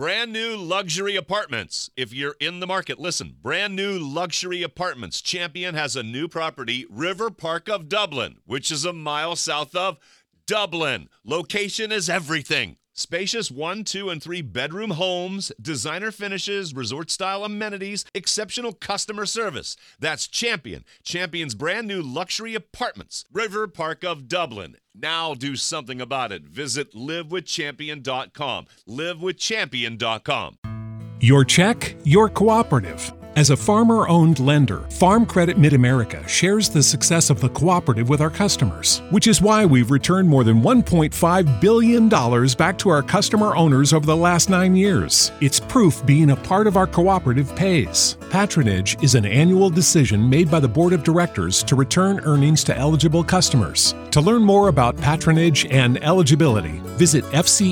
Brand new luxury apartments. If you're in the market, listen. Brand new luxury apartments. Champion has a new property, River Park of Dublin, which is a mile south of Dublin. Location is everything. Spacious 1, 2, and 3 bedroom homes, designer finishes, resort-style amenities, exceptional customer service. That's Champion. Champion's brand new luxury apartments, River Park of Dublin. Now do something about it. Visit livewithchampion.com. Livewithchampion.com. Your check, your cooperative. As a farmer-owned lender, Farm Credit Mid-America shares the success of the cooperative with our customers, which is why we've returned more than $1.5 billion back to our customer owners over the last 9 years. It's proof being a part of our cooperative pays. Patronage is an annual decision made by the Board of Directors to return earnings to eligible customers. To learn more about patronage and eligibility, visit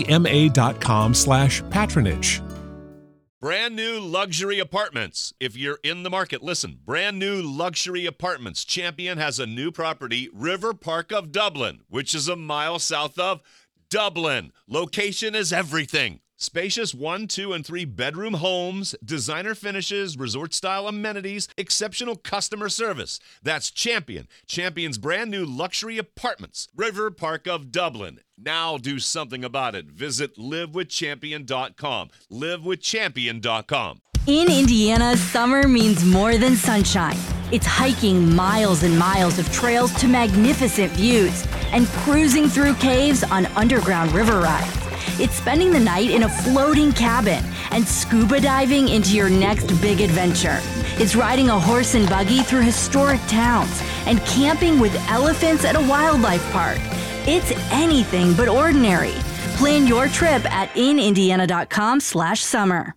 fcma.com/patronage. Brand new luxury apartments. If you're in the market, listen. Brand new luxury apartments. Champion has a new property, River Park of Dublin, which is a mile south of Dublin. Location is everything. Spacious 1, 2, and 3 bedroom homes, designer finishes, resort-style amenities, exceptional customer service. That's Champion. Champion's brand new luxury apartments, River Park of Dublin. Now do something about it. Visit livewithchampion.com. Livewithchampion.com. In Indiana, summer means more than sunshine. It's hiking miles and miles of trails to magnificent views and cruising through caves on underground river rides. It's spending the night in a floating cabin and scuba diving into your next big adventure. It's riding a horse and buggy through historic towns and camping with elephants at a wildlife park. It's anything but ordinary. Plan your trip at inindiana.com/summer.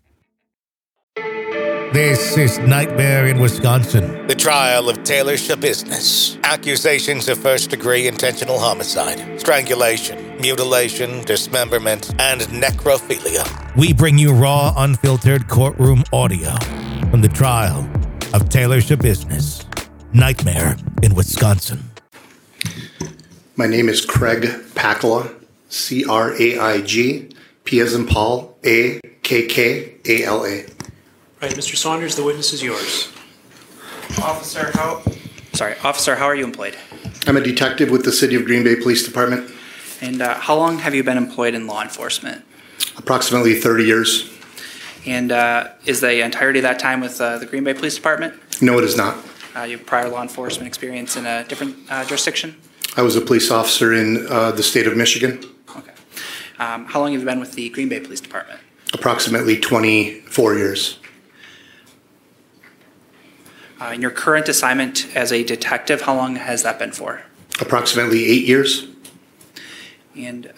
This is Nightmare in Wisconsin. The trial of Taylor Schabusiness. Accusations of first-degree intentional homicide, strangulation, mutilation, dismemberment, and necrophilia. We bring you raw, unfiltered courtroom audio from the trial of Taylor Schabusiness. Nightmare in Wisconsin. My name is Craig Pakala, Craig, P as in Paul, Akkala. Right, Mr. Saunders, the witness is yours. Officer, how are you employed? I'm a detective with the City of Green Bay Police Department. And how long have you been employed in law enforcement? Approximately 30 years. And is the entirety of that time with the Green Bay Police Department? No, it is not. You have prior law enforcement experience in a different jurisdiction? I was a police officer in the state of Michigan. Okay. How long have you been with the Green Bay Police Department? Approximately 24 years. In your current assignment as a detective, how long has that been for? Approximately 8 years. And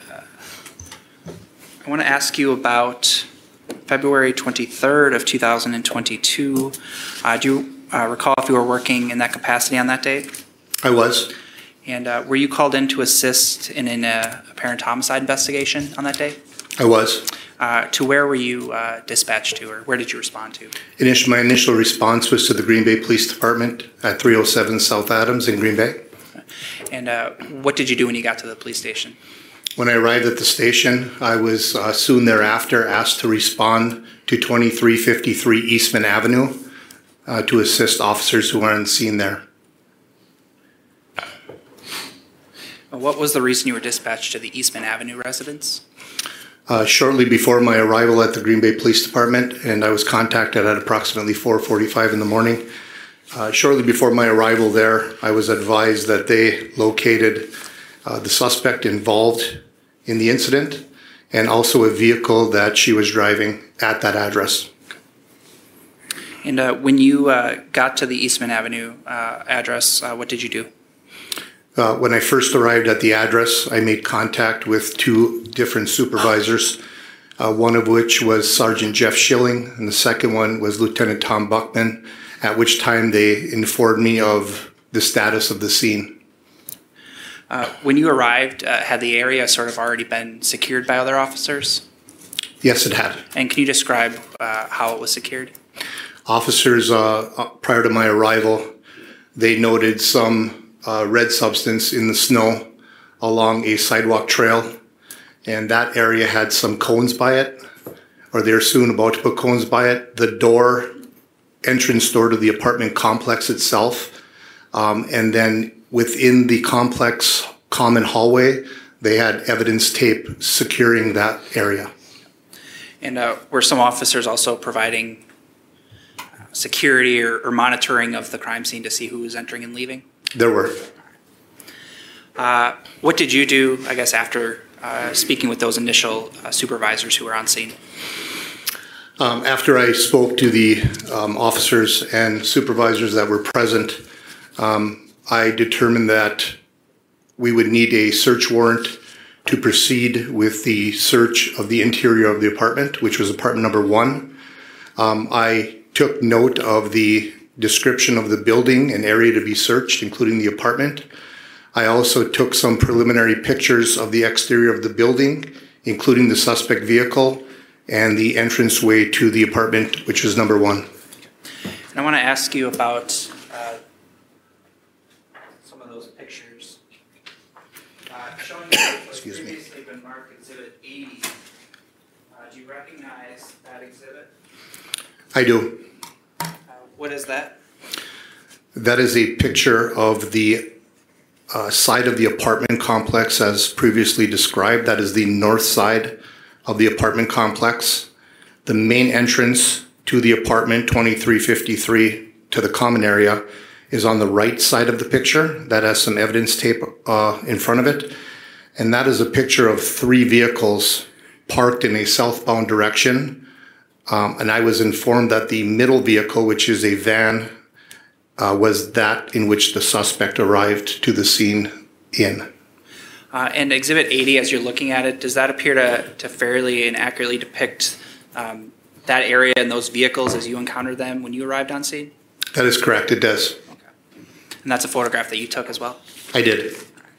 I want to ask you about February 23rd of 2022. Do you recall if you were working in that capacity on that day? I was. And were you called in to assist in an apparent homicide investigation on that day? I was. To where were you dispatched to, or where did you respond to? My initial response was to the Green Bay Police Department at 307 South Adams in Green Bay. And what did you do when you got to the police station? When I arrived at the station, I was soon thereafter asked to respond to 2353 Eastman Avenue to assist officers who were on scene there. What was the reason you were dispatched to the Eastman Avenue residence? Shortly before my arrival at the Green Bay Police Department, and I was contacted at approximately 4:45 in the morning. Shortly before my arrival there, I was advised that they located the suspect involved in the incident and also a vehicle that she was driving at that address. And when you got to the Eastman Avenue address, what did you do? When I first arrived at the address, I made contact with two different supervisors, one of which was Sergeant Jeff Schilling, and the second one was Lieutenant Tom Buckman, at which time they informed me of the status of the scene. When you arrived, had the area sort of already been secured by other officers? Yes, it had. And can you describe how it was secured? Officers, prior to my arrival, they noted some red substance in the snow along a sidewalk trail, and that area had some cones by it, or they're soon about to put cones by it. The entrance door to the apartment complex itself, and then within the complex common hallway, they had evidence tape securing that area. And were some officers also providing security or monitoring of the crime scene to see who was entering and leaving? There were. What did you do, I guess, after speaking with those initial supervisors who were on scene? After I spoke to the officers and supervisors that were present, I determined that we would need a search warrant to proceed with the search of the interior of the apartment, which was apartment number 1. I took note of the description of the building and area to be searched, including the apartment. I also took some preliminary pictures of the exterior of the building, including the suspect vehicle and the entranceway to the apartment, which was number 1. And I want to ask you about some of those pictures. Showing what was previously been marked Exhibit 80. Do you recognize that exhibit? I do. What is that? That is a picture of the side of the apartment complex as previously described. That is the north side of the apartment complex. The main entrance to the apartment 2353 to the common area is on the right side of the picture. That has some evidence tape in front of it. And that is a picture of 3 vehicles parked in a southbound direction. And I was informed that the middle vehicle, which is a van, was that in which the suspect arrived to the scene in. And Exhibit 80, as you're looking at it, does that appear to fairly and accurately depict that area and those vehicles as you encountered them when you arrived on scene? That is correct, it does. Okay. And that's a photograph that you took as well? I did.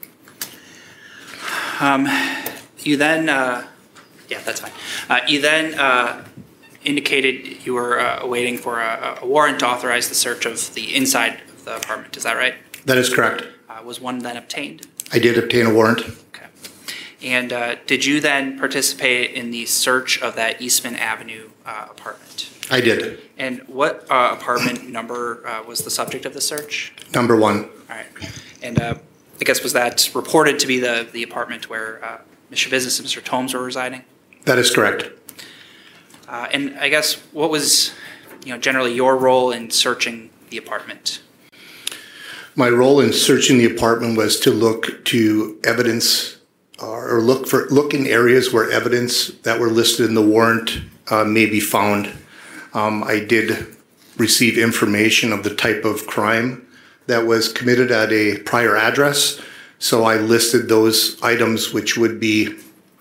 You then, yeah, that's fine. You then indicated you were waiting for a warrant to authorize the search of the inside of the apartment. Is that right? That is correct. Was one then obtained? I did obtain a warrant. Okay. And did you then participate in the search of that Eastman Avenue apartment? I did. And what apartment number was the subject of the search? Number 1. All right. And I guess was that reported to be the apartment where Mr. Business and Mr. Tomes were residing? That is correct. And I guess what was, generally your role in searching the apartment? My role in searching the apartment was to look to evidence or look in areas where evidence that were listed in the warrant may be found. I did receive information of the type of crime that was committed at a prior address, so I listed those items which would be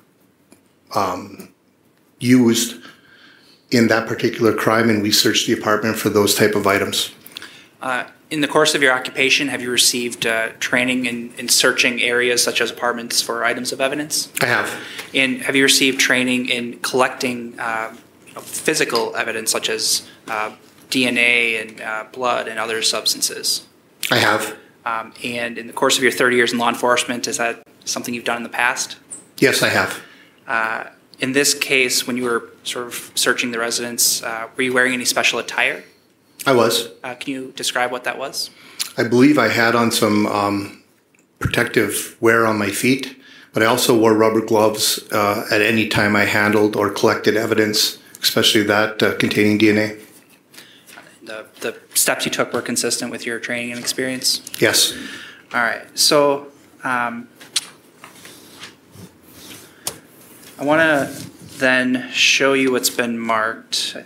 used in that particular crime, and we searched the apartment for those type of items. In the course of your occupation, have you received training in searching areas such as apartments for items of evidence? I have. And have you received training in collecting physical evidence such as DNA and blood and other substances? I have. And in the course of your 30 years in law enforcement, is that something you've done in the past? Yes, I have. In this case, when you were sort of searching the residence, were you wearing any special attire? I was. Can you describe what that was? I believe I had on some protective wear on my feet, but I also wore rubber gloves at any time I handled or collected evidence, especially that containing DNA. The steps you took were consistent with your training and experience? Yes. All right. So I want to then show you what's been marked.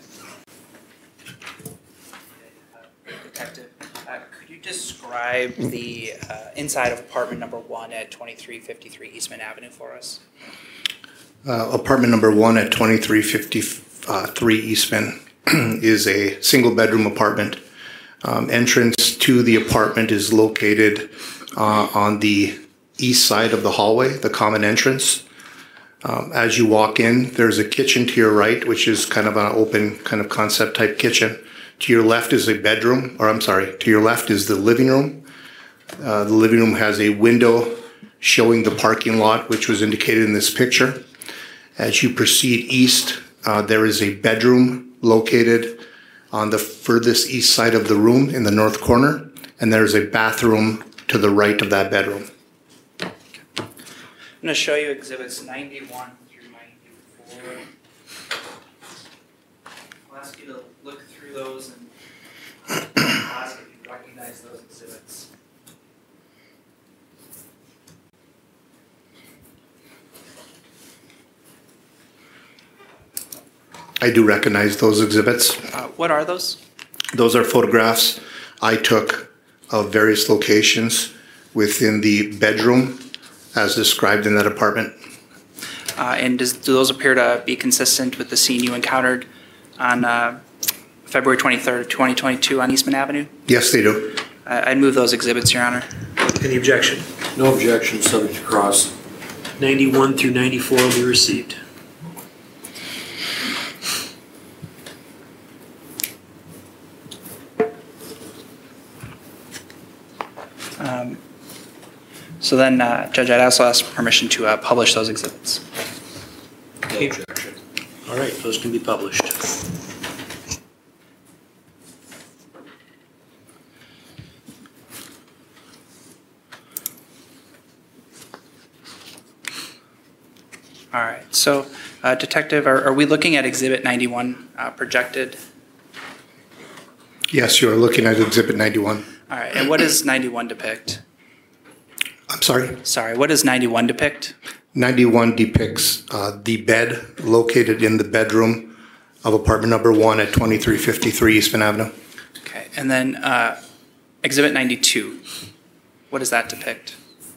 Detective, could you describe the inside of apartment number 1 at 2353 Eastman Avenue for us? Apartment number 1 at 2353 Eastman is a single bedroom apartment. Entrance to the apartment is located on the east side of the hallway, the common entrance. As you walk in, there's a kitchen to your right, which is kind of an open kind of concept type kitchen. To your left is a bedroom, to your left is the living room. The living room has a window showing the parking lot, which was indicated in this picture. As you proceed east There is a bedroom located on the furthest east side of the room in the north corner, and there's a bathroom to the right of that bedroom. I'm going to show you exhibits 91 through 94. I'll ask you to look through those and I'll ask if you recognize those exhibits. I do recognize those exhibits. What are those? Those are photographs I took of various locations within the bedroom as described in that apartment. And do those appear to be consistent with the scene you encountered on February 23rd, 2022 on Eastman Avenue? Yes, they do. I'd move those exhibits, Your Honor. Any objection? No objection, subject to cross. 91 through 94 will be received. So then, Judge, I'd also ask permission to publish those exhibits. No objection. All right, those can be published. All right, so Detective, are we looking at Exhibit 91 projected? Yes, you are looking at Exhibit 91. All right, and what does 91 depict? I'm sorry? Sorry, what does 91 depict? 91 depicts the bed located in the bedroom of apartment number 1 at 2353 Eastman Avenue. Okay, and then Exhibit 92, what does that depict?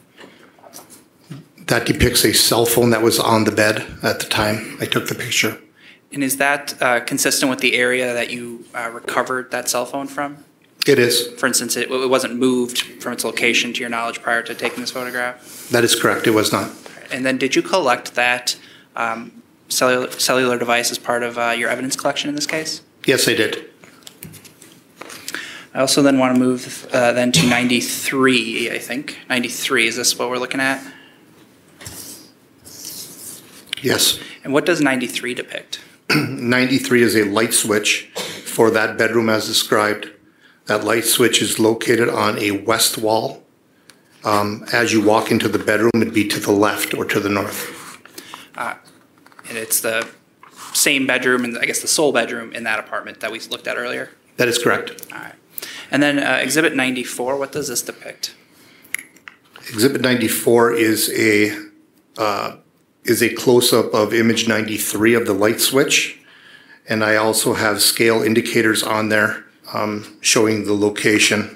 That depicts a cell phone that was on the bed at the time I took the picture. And is that consistent with the area that you recovered that cell phone from? It is. For instance, it wasn't moved from its location to your knowledge prior to taking this photograph? That is correct. It was not. And then did you collect that cellular device as part of your evidence collection in this case? Yes, I did. I also then want to move then to 93, I think. 93, is this what we're looking at? Yes. And what does 93 depict? 93 is a light switch for that bedroom as described. That light switch is located on a west wall. As you walk into the bedroom, it'd be to the left or to the north. And it's the same bedroom, and I guess the sole bedroom in that apartment that we looked at earlier? That is correct. All right. And then Exhibit 94, what does this depict? Exhibit 94 is a close-up of image 93 of the light switch. And I also have scale indicators on there showing the location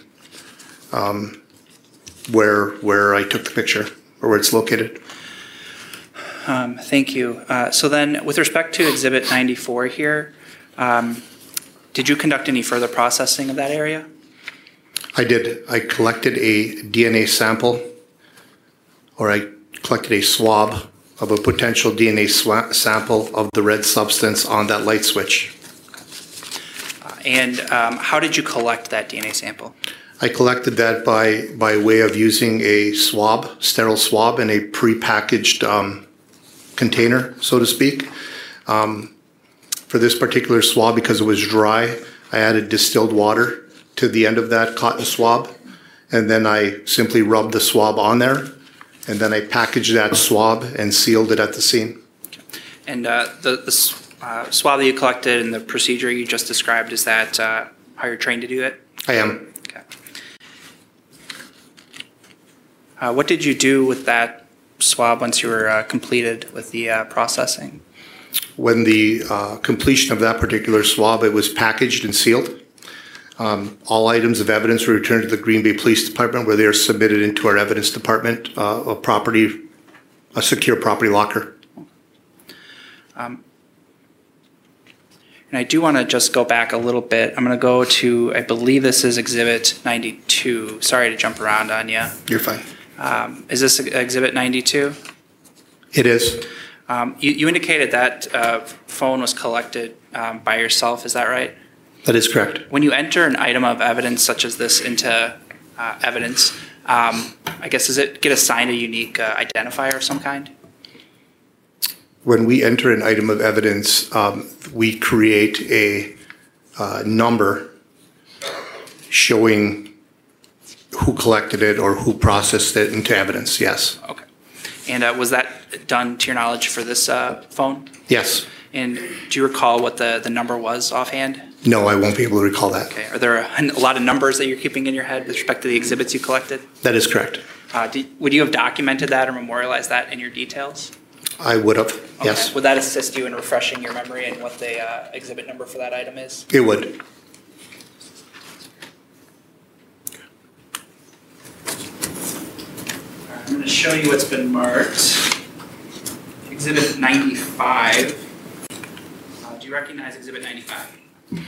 where I took the picture or where it's located. Thank you. So then, with respect to Exhibit 94 here, did you conduct any further processing of that area? I did. I collected a DNA sample, or I collected a swab of a potential DNA sample of the red substance on that light switch. And how did you collect that DNA sample? I collected that by way of using a swab, sterile swab, in a prepackaged container, so to speak. For this particular swab, because it was dry, I added distilled water to the end of that cotton swab, and then I simply rubbed the swab on there, and then I packaged that swab and sealed it at the scene. And the swab that you collected and the procedure you just described, is that how you're trained to do it? I am. Okay. What did you do with that swab once you were completed with the processing? When the completion of that particular swab, it was packaged and sealed. All items of evidence were returned to the Green Bay Police Department, where they are submitted into our evidence department, a secure property locker. And I do want to just go back a little bit. I'm going to go to, I believe this is Exhibit 92. Sorry to jump around on you. You're fine. Is this Exhibit 92? It is. You indicated that phone was collected by yourself, is that right? That is correct. When you enter an item of evidence such as this into evidence, I guess, does it get assigned a unique identifier of some kind? when we enter an item of evidence, we create a number showing who collected it or who processed it into evidence, yes. Okay. And was that done to your knowledge for this phone? Yes. And do you recall what the number was offhand? No, I won't be able to recall that. Okay. Are there a lot of numbers that you're keeping in your head with respect to the exhibits you collected? That is correct. Would you have documented that or memorialized that in your details? I would have, Okay. yes. Would that assist you in refreshing your memory and what the exhibit number for that item is? It would. I'm going to show you what's been marked. Exhibit 95. Do you recognize Exhibit 95?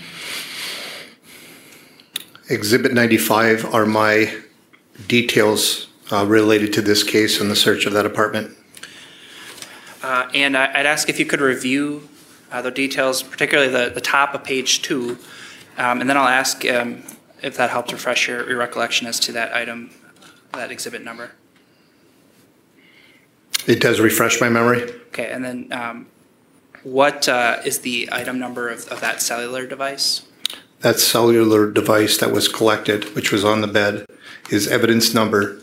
Exhibit 95 are my details related to this case and the search of that apartment. And I'd ask if you could review the details, particularly the top of page 2, and then I'll ask if that helps refresh your recollection as to that item, that exhibit number. It does refresh my memory. Okay, and then what is the item number of that cellular device? That cellular device that was collected, which was on the bed, is evidence number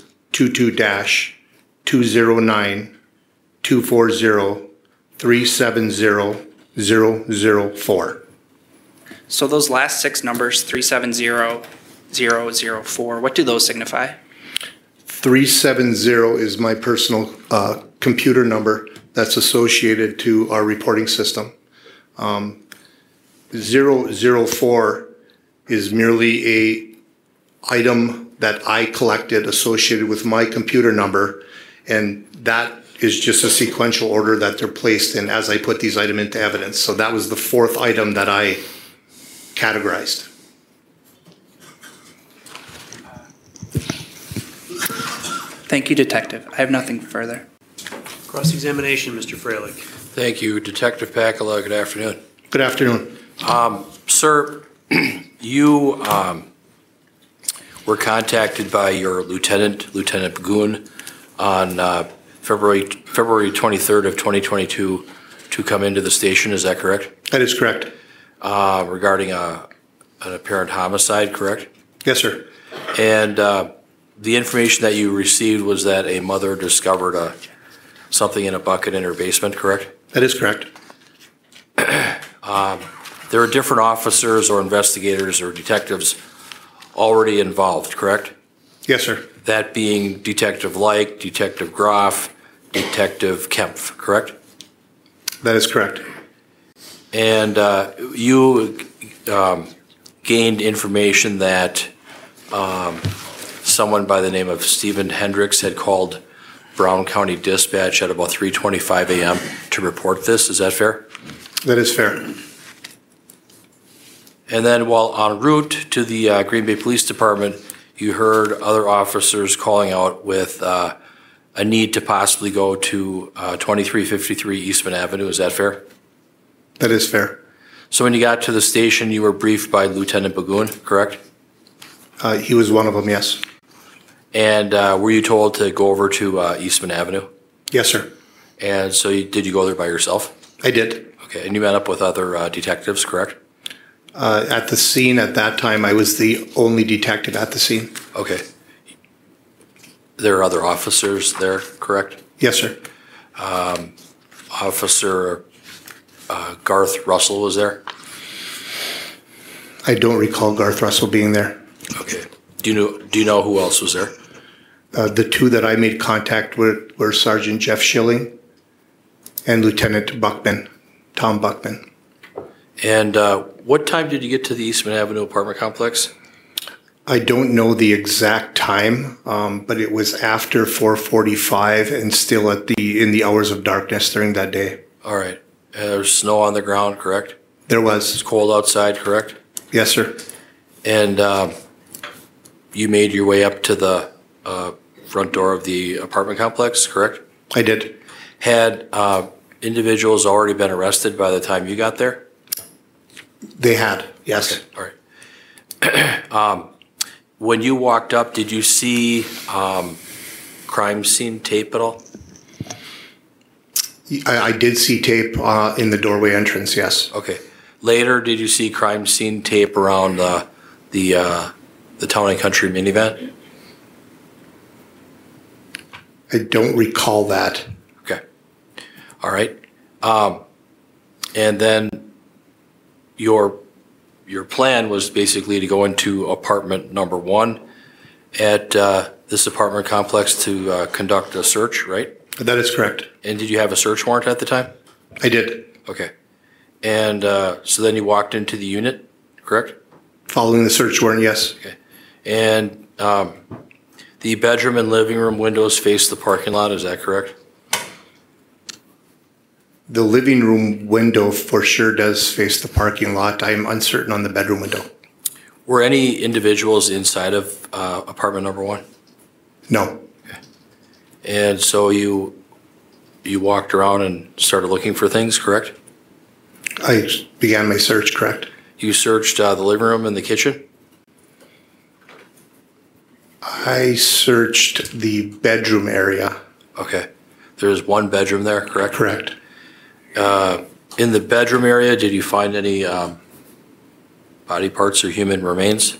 22-229-240-370-004. So those last 6 numbers, 370004, what do those signify? 370 is my personal computer number that's associated to our reporting system. 004 is merely a item that I collected associated with my computer number, and that is just a sequential order that they're placed in as I put these items into evidence. So that was the 4th item that I categorized. Thank you, Detective. I have nothing further. Cross-examination, Mr. Freilich. Thank you. Detective Pakala, good afternoon. Good afternoon. Sir, you were contacted by your Lieutenant Bagoon, on February 23rd of 2022 to come into the station, is that correct? That is correct. Regarding an apparent homicide, correct? Yes, sir. And the information that you received was that a mother discovered something in a bucket in her basement, correct? That is correct. There are different officers or investigators or detectives already involved, correct? Yes, sir. That being Detective Like, Detective Groff, Detective Kempf, correct? That is correct. And you gained information that someone by the name of Stephen Hendricks had called Brown County Dispatch at about 3:25 a.m. to report this, is that fair? That is fair. And then while en route to the Green Bay Police Department, you heard other officers calling out with a need to possibly go to 2353 Eastman Avenue, is that fair? That is fair. So when you got to the station, you were briefed by Lieutenant Bagoon, correct? He was one of them, yes. And were you told to go over to Eastman Avenue? Yes, sir. And so did you go there by yourself? I did. Okay, and you met up with other detectives, correct? At the scene at that time, I was the only detective at the scene. Okay. There are other officers there, correct? Yes, sir. Officer Garth Russell was there? I don't recall Garth Russell being there. Okay. Do you know who else was there? The 2 that I made contact with were Sergeant Jeff Schilling and Lieutenant Buckman, Tom Buckman. And what time did you get to the Eastman Avenue apartment complex? I don't know the exact time, but it was after 4:45 and still in the hours of darkness during that day. All right. There's snow on the ground, correct? There It's was. cold outside, correct? Yes, sir. And you made your way up to the front door of the apartment complex, correct? I did. Had individuals already been arrested by the time you got there? They had, yes. Okay, all right. When you walked up, did you see crime scene tape at all? I did see tape in the doorway entrance, yes. Okay. Later, did you see crime scene tape around the Town and Country minivan? I don't recall that. Okay. All right. And then your plan was basically to go into apartment number 1 at this apartment complex to conduct a search, right? That is correct. And did you have a search warrant at the time? I did. Okay. And so then you walked into the unit, correct? Following the search warrant, yes. Okay. And the bedroom and living room windows face the parking lot, is that correct? The living room window for sure does face the parking lot. I'm uncertain on the bedroom window. Were any individuals inside of apartment number 1? No. And so you walked around and started looking for things, correct? I began my search, correct? You searched the living room and the kitchen? I searched the bedroom area. Okay. There's one bedroom there, correct? Correct. In the bedroom area, did you find any body parts or human remains?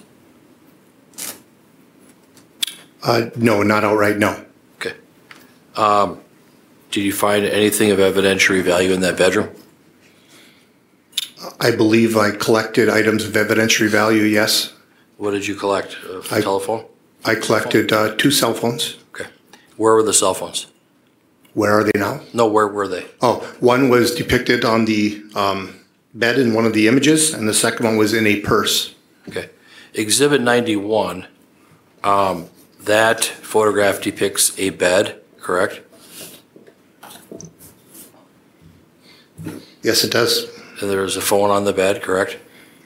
No, not outright, no. Okay. Did you find anything of evidentiary value in that bedroom? I believe I collected items of evidentiary value, yes. What did you collect? A telephone? I collected 2 cell phones. Okay. Where were the cell phones? Where are they now? No, where were they? Oh, one was depicted on the bed in one of the images, and the second one was in a purse. Okay. Exhibit 91, that photograph depicts a bed, correct? Yes, it does. And there's a phone on the bed, correct?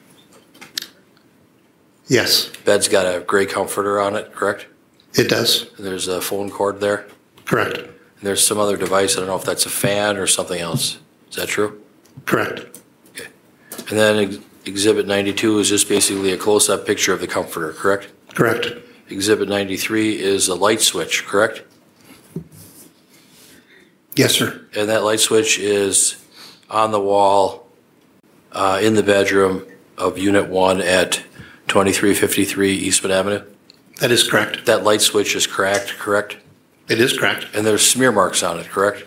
Yes, Bed's got a gray comforter on it, correct? it does. And there's a phone cord there. Correct. And there's some other device, I don't know if that's a fan or something else. Is that true? Correct. Okay. And then Exhibit 92 is just basically a close-up picture of the comforter, correct? Correct. Exhibit 93 is a light switch, correct? Yes, sir. And that light switch is on the wall in the bedroom of Unit 1 at 2353 Eastman Avenue? That is correct. That light switch is cracked, correct? It is correct. And there's smear marks on it, correct?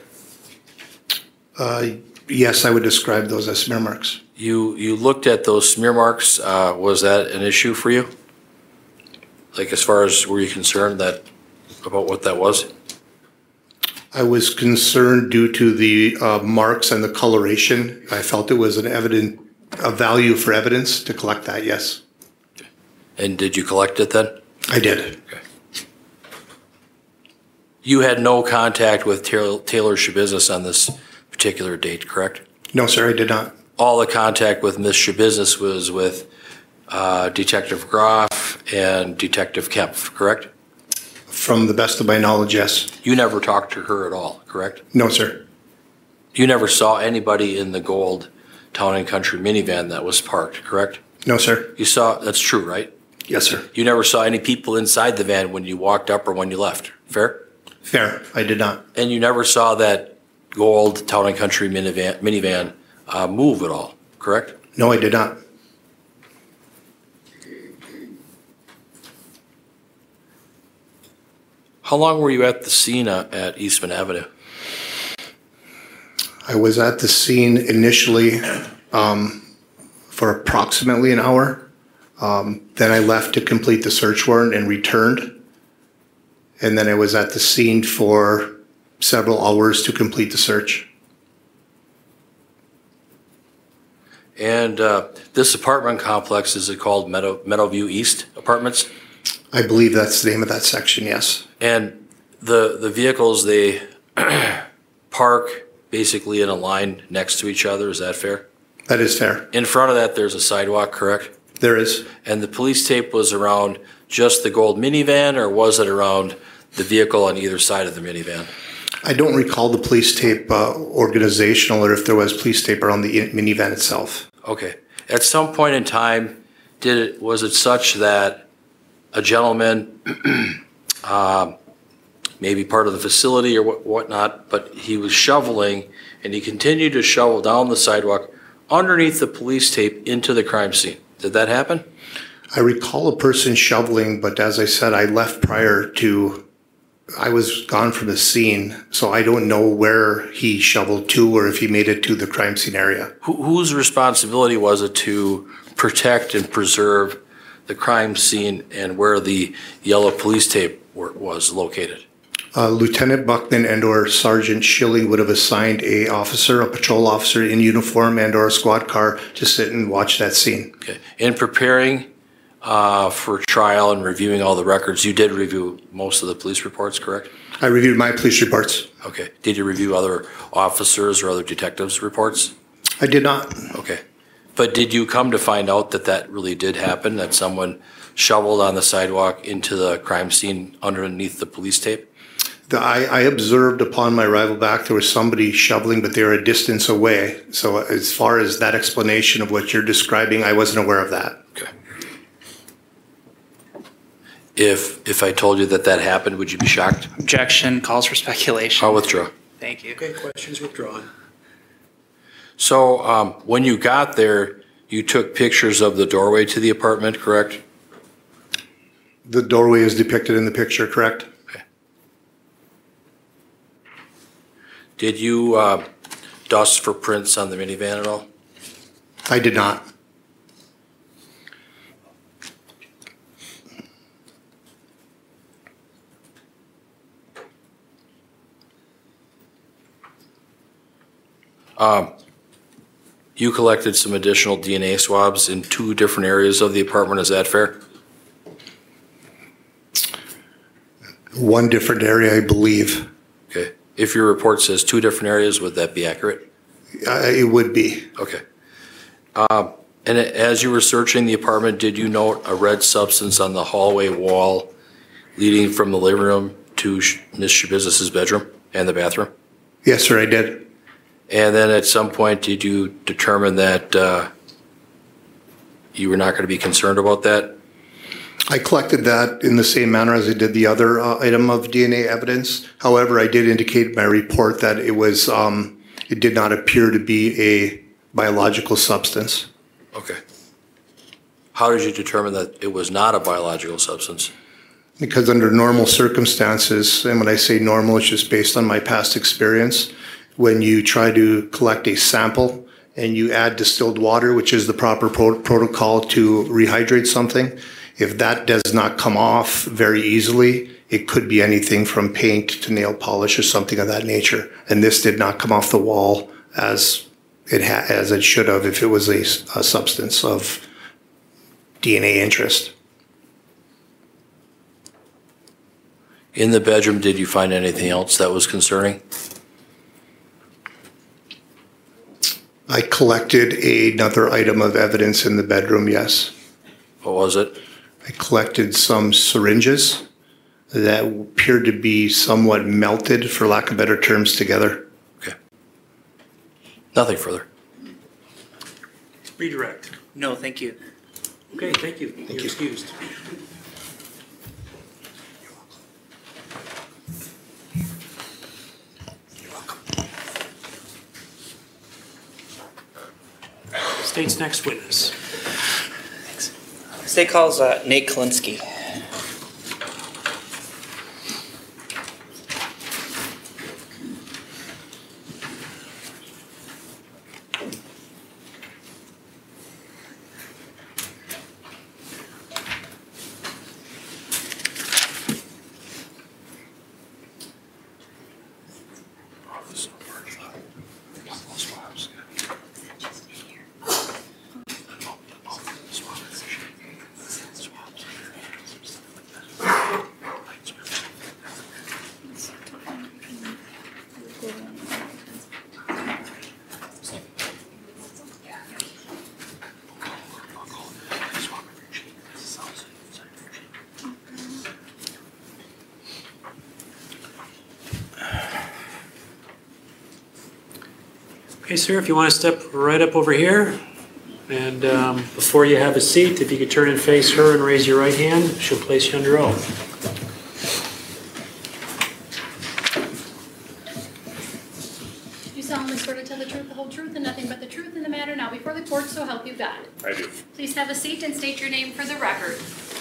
Yes, I would describe those as smear marks. You looked at those smear marks. Was that an issue for you? Like, as far as, were you concerned about what that was? I was concerned due to the marks and the coloration. I felt it was a value for evidence to collect that, yes. And did you collect it then? I did. Okay. You had no contact with Taylor Shabusiness on this particular date, correct? No, sir, I did not. All the contact with Ms. Shabusiness was with Detective Groff and Detective Kempf, correct? From the best of my knowledge, yes. You never talked to her at all, correct? No, sir. You never saw anybody in the gold Town and Country minivan that was parked, correct? No, sir. You saw, that's true, right? Yes, sir. You never saw any people inside the van when you walked up or when you left, fair? Fair. I did not. And you never saw that gold Town and Country minivan move at all, correct? No, I did not. How long were you at the scene at Eastman Avenue? I was at the scene initially for approximately an hour. Then I left to complete the search warrant and returned. And then I was at the scene for several hours to complete the search. And this apartment complex, is it called Meadowview East Apartments? I believe that's the name of that section, yes. And the vehicles, they park basically in a line next to each other, is that fair? That is fair. In front of that, there's a sidewalk, correct? There is. And the police tape was around just the gold minivan, or was it around the vehicle on either side of the minivan? I don't recall the police tape organizational or if there was police tape around the minivan itself. Okay. At some point in time, was it such that a gentleman maybe part of the facility or whatnot, but he was shoveling, and he continued to shovel down the sidewalk underneath the police tape into the crime scene. Did that happen? I recall a person shoveling, but as I said, I left prior to, I was gone from the scene, so I don't know where he shoveled to or if he made it to the crime scene area. Whose responsibility was it to protect and preserve the crime scene and where the yellow police tape was located? Lieutenant Buckman and or Sergeant Schilling would have assigned a patrol officer in uniform and or a squad car to sit and watch that scene. Okay. In preparing for trial and reviewing all the records, you did review most of the police reports, correct? I reviewed my police reports. Okay. Did you review other officers or other detectives' reports? I did not. Okay. But did you come to find out that that really did happen, that someone shoveled on the sidewalk into the crime scene underneath the police tape? I observed upon my arrival back there was somebody shoveling, but they were a distance away. So as far as that explanation of what you're describing, I wasn't aware of that. Okay. If I told you that that happened, would you be shocked? Objection, calls for speculation. I'll withdraw. Thank you. Okay, questions withdrawn. So when you got there, you took pictures of the doorway to the apartment, correct? The doorway is depicted in the picture, correct? Okay. Did you dust for prints on the minivan at all? I did not. You collected some additional DNA swabs in 2 different areas of the apartment, is that fair? One different area, I believe. Okay. If your report says 2 different areas, would that be accurate? It would be. Okay. And as you were searching the apartment, did you note a red substance on the hallway wall leading from the living room to Ms. Shabizis's bedroom and the bathroom? Yes, sir, I did. And then at some point, did you determine that you were not going to be concerned about that? I collected that in the same manner as I did the other item of DNA evidence. However, I did indicate in my report that it did not appear to be a biological substance. Okay. How did you determine that it was not a biological substance? Because under normal circumstances, and when I say normal, it's just based on my past experience, when you try to collect a sample and you add distilled water, which is the proper protocol to rehydrate something, if that does not come off very easily, it could be anything from paint to nail polish or something of that nature. And this did not come off the wall as it should have if it was a substance of DNA interest. In the bedroom, did you find anything else that was concerning? I collected another item of evidence in the bedroom, yes. What was it? I collected some syringes that appeared to be somewhat melted, for lack of better terms, together. Okay. Nothing further. Redirect. No, thank you. Okay, thank you. You're excused. State's next witness. State calls Nate Kalinsky. Okay, sir, if you want to step right up over here, and before you have a seat, if you could turn and face her and raise your right hand, she'll place you under oath. Please have a seat and state your name for the record.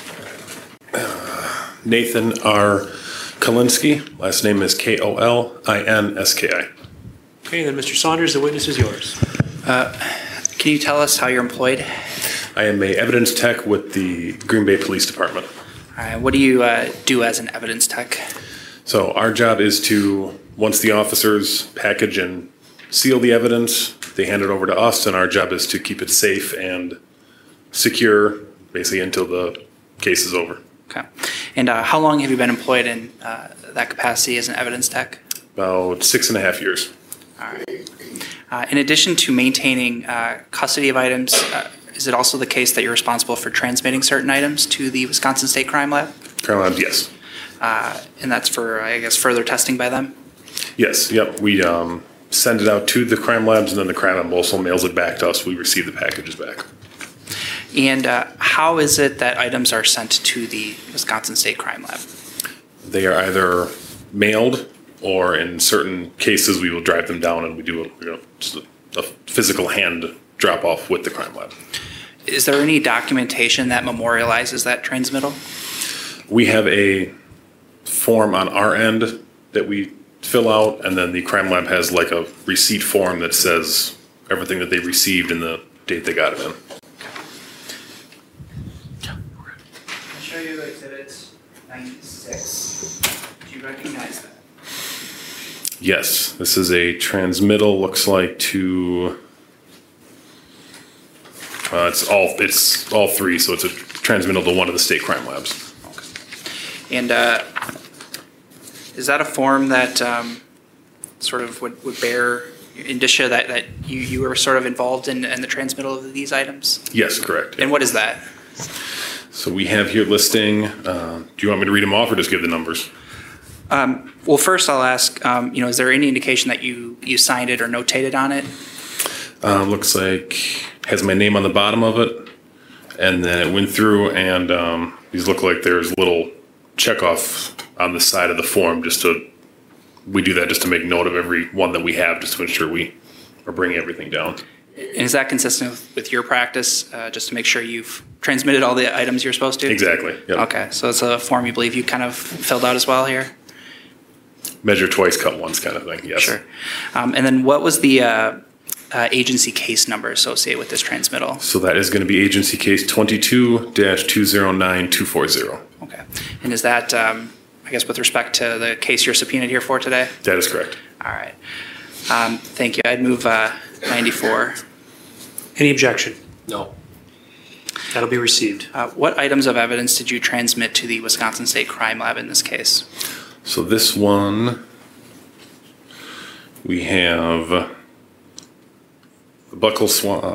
Nathan R. Kolinsky. Last name is Kolinski. Okay, then Mr. Saunders, the witness is yours. Can you tell us how you're employed? I am a evidence tech with the Green Bay Police Department. All right, what do you do as an evidence tech? So our job is to, once the officers package and seal the evidence, they hand it over to us, and our job is to keep it safe and secure, basically until the case is over. Okay. And how long have you been employed in that capacity as an evidence tech? About 6.5 years. All right. In addition to maintaining custody of items, is it also the case that you're responsible for transmitting certain items to the Wisconsin State Crime Lab? Crime Lab, yes. And that's for, I guess, further testing by them? Yes, yep. We send it out to the crime labs, and then the crime lab also mails it back to us. We receive the packages back. And how is it that items are sent to the Wisconsin State Crime Lab? They are either mailed, or in certain cases, we will drive them down and we do just a physical hand drop off with the crime lab. Is there any documentation that memorializes that transmittal? We have a form on our end that we fill out, and then the crime lab has like a receipt form that says everything that they received and the date they got it in. I'll show you Exhibit 96. Do you recognize that? Yes, this is a transmittal, looks like to, it's all three, so it's a transmittal to one of the state crime labs. Okay. And is that a form that sort of would bear indicia that you were sort of involved in the transmittal of these items? Yes, correct. And what is that? So we have here listing, do you want me to read them off or just give the numbers? Well, first I'll ask, is there any indication that you signed it or notated on it? Looks like has my name on the bottom of it, and then it went through, and these look like there's little checkoff on the side of the form. We do that just to make note of every one that we have, just to ensure we are bringing everything down. And is that consistent with your practice, just to make sure you've transmitted all the items you're supposed to? Exactly. Yep. Okay, so it's a form you believe you kind of filled out as well here? Measure twice, cut once kind of thing, yes. Sure. And then what was the agency case number associated with this transmittal? So that is going to be agency case 22-209240. Okay. And is that, I guess, with respect to the case you're subpoenaed here for today? That is correct. All right. Thank you. I'd move 94. Any objection? No. That'll be received. What items of evidence did you transmit to the Wisconsin State Crime Lab in this case? So this one, we have a buccal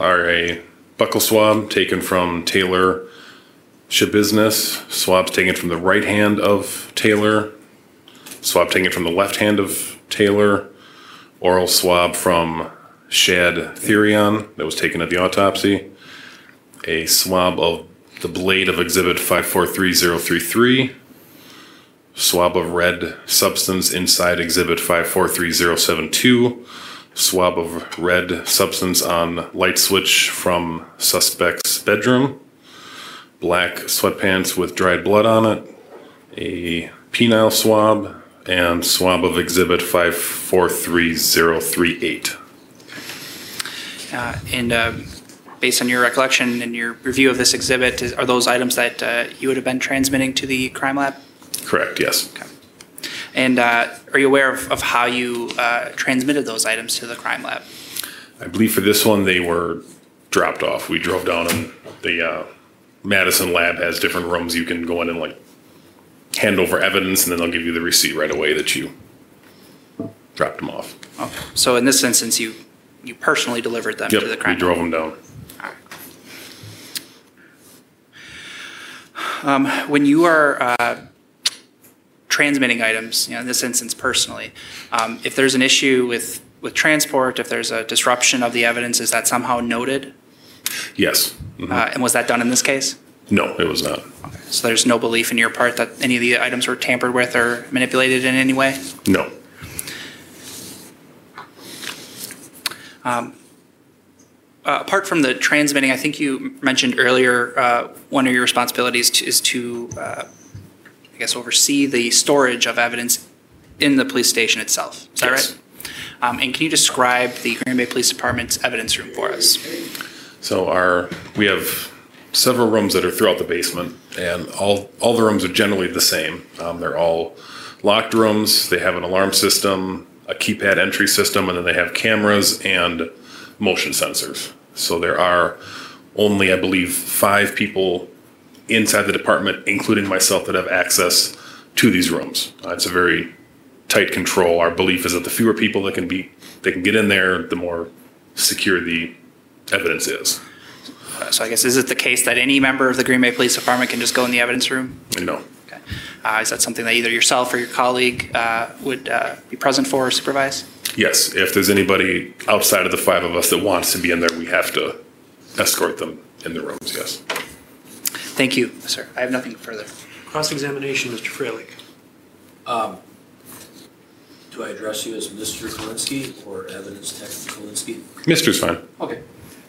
swab taken from Taylor Shabiznes, swabs taken from the right hand of Taylor, swab taken from the left hand of Taylor, oral swab from Shad Therion that was taken at the autopsy, a swab of the blade of exhibit 543033, swab of red substance inside exhibit 543072, swab of red substance on light switch from suspect's bedroom, black sweatpants with dried blood on it, a penile swab, and swab of exhibit 543038. Based on your recollection and your review of this exhibit, are those items that you would have been transmitting to the crime lab? Correct, yes. Okay. And are you aware of how you transmitted those items to the crime lab? I believe for this one, they were dropped off. We drove down, and the Madison lab has different rooms you can go in and hand over evidence, and then they'll give you the receipt right away that you dropped them off. Okay. So in this instance, you personally delivered them to the crime lab? We drove them down. All right. When you are transmitting items, in this instance personally, if there's an issue with transport, if there's a disruption of the evidence, is that somehow noted? Yes. Mm-hmm. And was that done in this case? No, it was not. Okay. So there's no belief in your part that any of the items were tampered with or manipulated in any way? apart from the transmitting, I think you mentioned earlier one of your responsibilities is to, I guess, oversee the storage of evidence in the police station itself. Is that right? And can you describe the Green Bay Police Department's evidence room for us? So we have several rooms that are throughout the basement, and all the rooms are generally the same. They're all locked rooms. They have an alarm system, a keypad entry system, and then they have cameras and motion sensors. So there are only, I believe, 5 people inside the department, including myself, that have access to these rooms. It's a very tight control. Our belief is that the fewer people that can get in there, the more secure the evidence is. So I guess, is it the case that any member of the Green Bay Police Department can just go in the evidence room? No. Okay. Is that something that either yourself or your colleague would be present for or supervise? Yes, if there's anybody outside of the 5 of us that wants to be in there, we have to escort them in the rooms, yes. Thank you, sir. I have nothing further. Cross-examination, Mr. Freilich. Do I address you as Mr. Kalinsky or Evidence Tech Kalinsky? Mister's fine. Okay.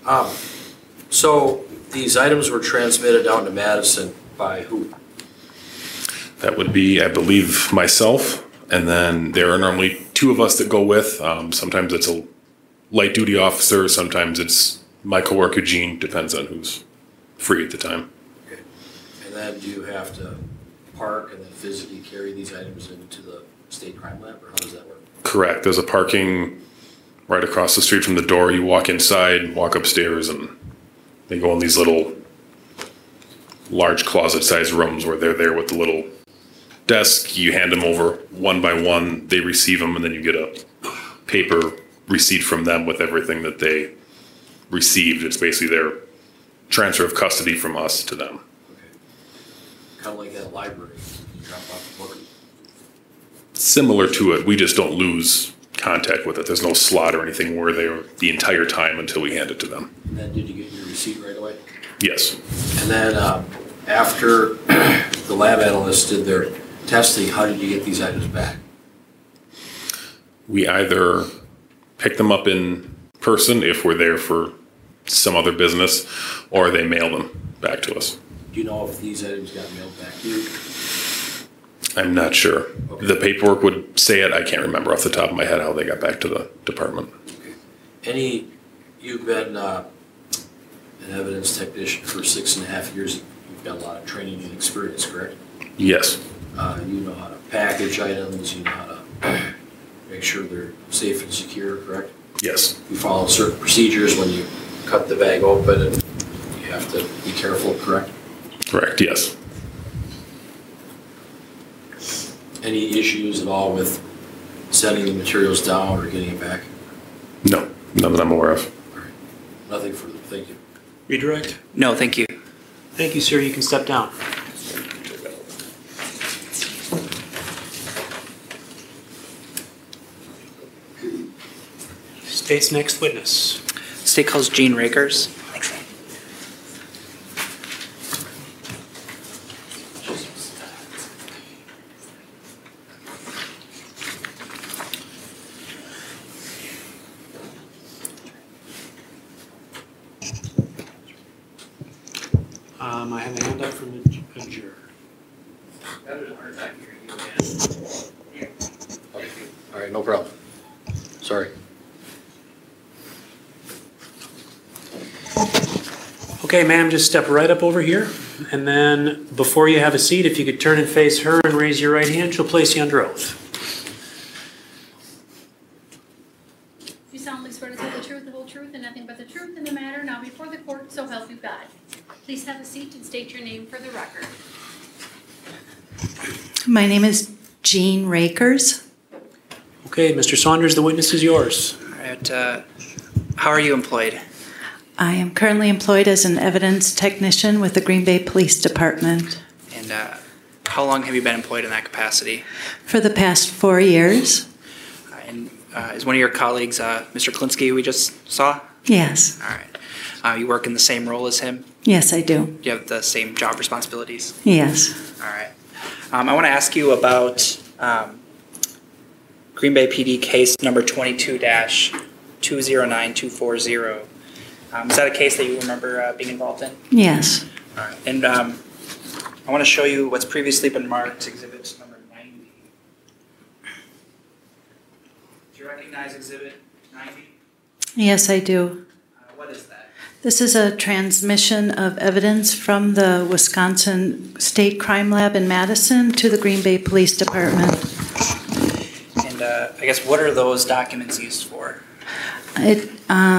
So these items were transmitted down to Madison by who? That would be, I believe, myself, and then there are normally 2 of us that go with. Sometimes it's a light duty officer, sometimes it's my coworker Gene, depends on who's free at the time. Okay. And then do you have to park and then physically carry these items into the state crime lab, or how does that work? Correct. There's a parking right across the street from the door. You walk inside, walk upstairs, and they go in these little large closet-sized rooms where they're there with the little desk. You hand them over one by one. They receive them, and then you get a paper receipt from them with everything that they received. It's basically their transfer of custody from us to them. Okay. Kind of like at a library. You drop off a book. Similar to it, we just don't lose contact with it. There's no slot or anything. We're there the entire time until we hand it to them. And then did you get your receipt right away? Yes. And then after the lab analysts did their testing, how did you get these items back? We either pick them up in person if we're there for some other business, or they mail them back to us. Do you know if these items got mailed back to you? I'm not sure. Okay. The paperwork would say it. I can't remember off the top of my head how they got back to the department. Okay. You've been an evidence technician for 6.5 years. You've got a lot of training and experience, correct? Yes. You know how to package items, you know how to make sure they're safe and secure, correct? Yes. You follow certain procedures when you cut the bag open, and you have to be careful, correct? Correct, yes. Any issues at all with sending the materials down or getting it back? No, none that I'm aware of. All right. Nothing further. Thank you. Redirect. No, thank you. Thank you, sir. You can step down. State's next witness. State calls Gene Rakers. I have a hand up from a juror. All right, no problem. Sorry. Okay, ma'am, just step right up over here. And then before you have a seat, if you could turn and face her and raise your right hand, she'll place you under oath. You solemnly swear to tell the truth, the whole truth, and nothing but the truth in the matter now before the court, so help you God. Please have a seat and state your name for the record. My name is Jean Rakers. Okay, Mr. Saunders, the witness is yours. All right. How are you employed? I am currently employed as an evidence technician with the Green Bay Police Department. And how long have you been employed in that capacity? For the past 4 years. And is one of your colleagues Mr. Kalinsky, who we just saw? Yes. All right. You work in the same role as him? Yes, I do. Do you have the same job responsibilities? Yes. All right. I want to ask you about Green Bay PD case number 22-209240. Is that a case that you remember being involved in? Yes. All right. And I want to show you what's previously been marked exhibit number 90. Do you recognize exhibit 90? Yes, I do. What is that? This is a transmission of evidence from the Wisconsin State Crime Lab in Madison to the Green Bay Police Department. And I guess what are those documents used for? It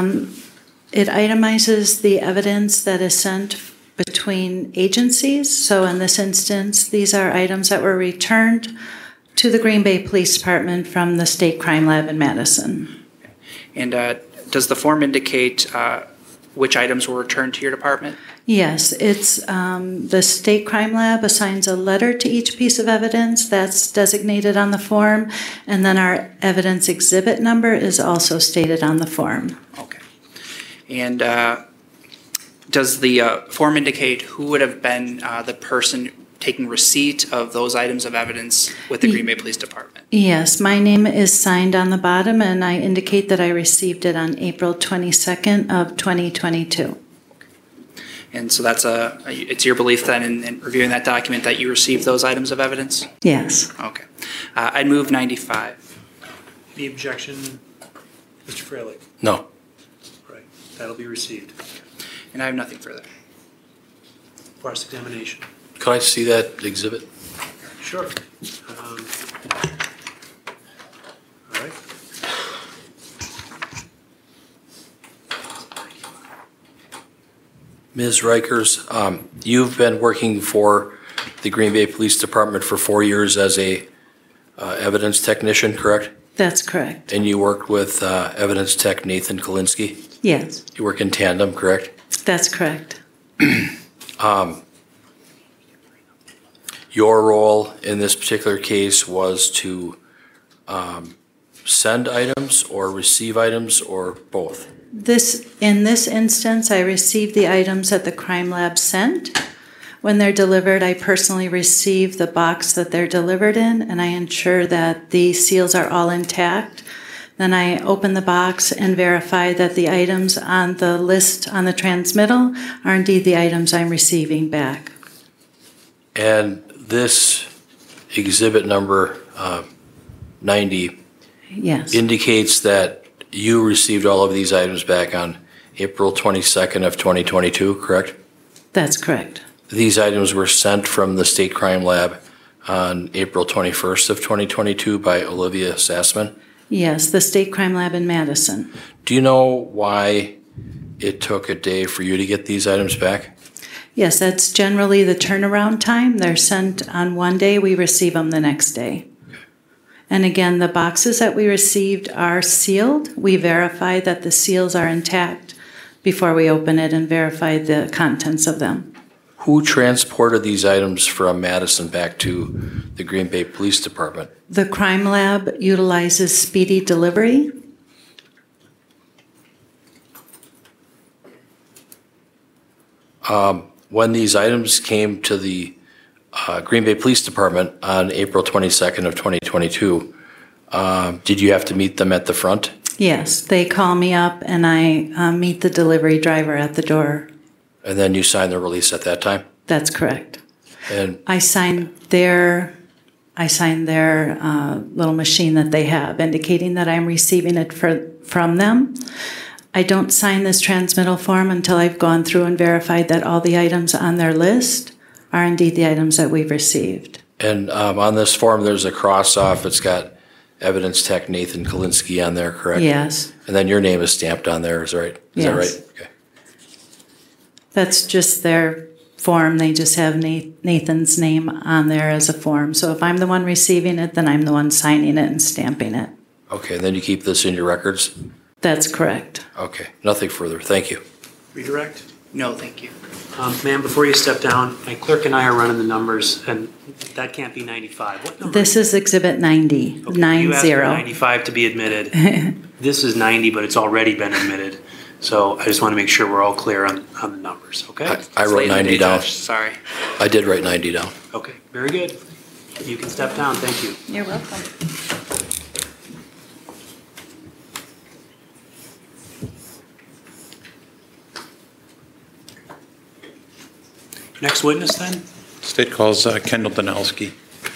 itemizes the evidence that is sent between agencies. So in this instance, these are items that were returned to the Green Bay Police Department from the State Crime Lab in Madison. And does the form indicate which items were returned to your department? Yes, it's the State Crime Lab assigns a letter to each piece of evidence that's designated on the form, and then our evidence exhibit number is also stated on the form. Okay. And does the form indicate who would have been the person taking receipt of those items of evidence with the Green Bay Police Department? Yes, my name is signed on the bottom, and I indicate that I received it on April 22nd of 2022. And so that's it's your belief then in reviewing that document that you received those items of evidence? Yes. Okay. I'd move 95. Any objection, Mr. Fraley? No. Right, that'll be received. And I have nothing further. Cross-examination. Could I see that exhibit? Sure. All right. Ms. Rikers, you've been working for the Green Bay Police Department for 4 years as a evidence technician, correct? That's correct. And you worked with evidence tech Nathan Kalinsky? Yes. You work in tandem, correct? That's correct. Your role in this particular case was to send items or receive items or both? In this instance, I received the items that the crime lab sent. When they're delivered, I personally receive the box that they're delivered in, and I ensure that the seals are all intact. Then I open the box and verify that the items on the list on the transmittal are indeed the items I'm receiving back. And this exhibit number 90 Yes. indicates that you received all of these items back on April 22nd of 2022, correct? That's correct. These items were sent from the State Crime Lab on April 21st of 2022 by Olivia Sassman. Yes, the State Crime Lab in Madison. Do you know why it took a day for you to get these items back? Yes, that's generally the turnaround time. They're sent on one day, we receive them the next day. And again, the boxes that we received are sealed. We verify that the seals are intact before we open it and verify the contents of them. Who transported these items from Madison back to the Green Bay Police Department? The crime lab utilizes speedy delivery. When these items came to the Green Bay Police Department on April 22nd of 2022, did you have to meet them at the front? Yes, they call me up and I meet the delivery driver at the door. And then you signed the release at that time? That's correct. And I signed their little machine that they have, indicating that I'm receiving it from them. I don't sign this transmittal form until I've gone through and verified that all the items on their list are indeed the items that we've received. And on this form, there's a cross off. It's got evidence tech Nathan Kalinsky on there, correct? Yes. And then your name is stamped on there, is that right? Is that right? Okay. That's just their form. They just have Nathan's name on there as a form. So if I'm the one receiving it, then I'm the one signing it and stamping it. Okay, and then you keep this in your records? That's correct. Okay, nothing further. Thank you. Redirect? No, thank you. Ma'am, before you step down, my clerk and I are running the numbers, and that can't be 95. What number? This is Exhibit 90, Okay, 90. You asked for 95 to be admitted. This is 90, but it's already been admitted. So I just want to make sure we're all clear on the numbers, okay? I wrote 90 down. Sorry. I did write 90 down. Okay, very good. You can step down, thank you. You're welcome. Next witness then? State calls Kendall Danowski.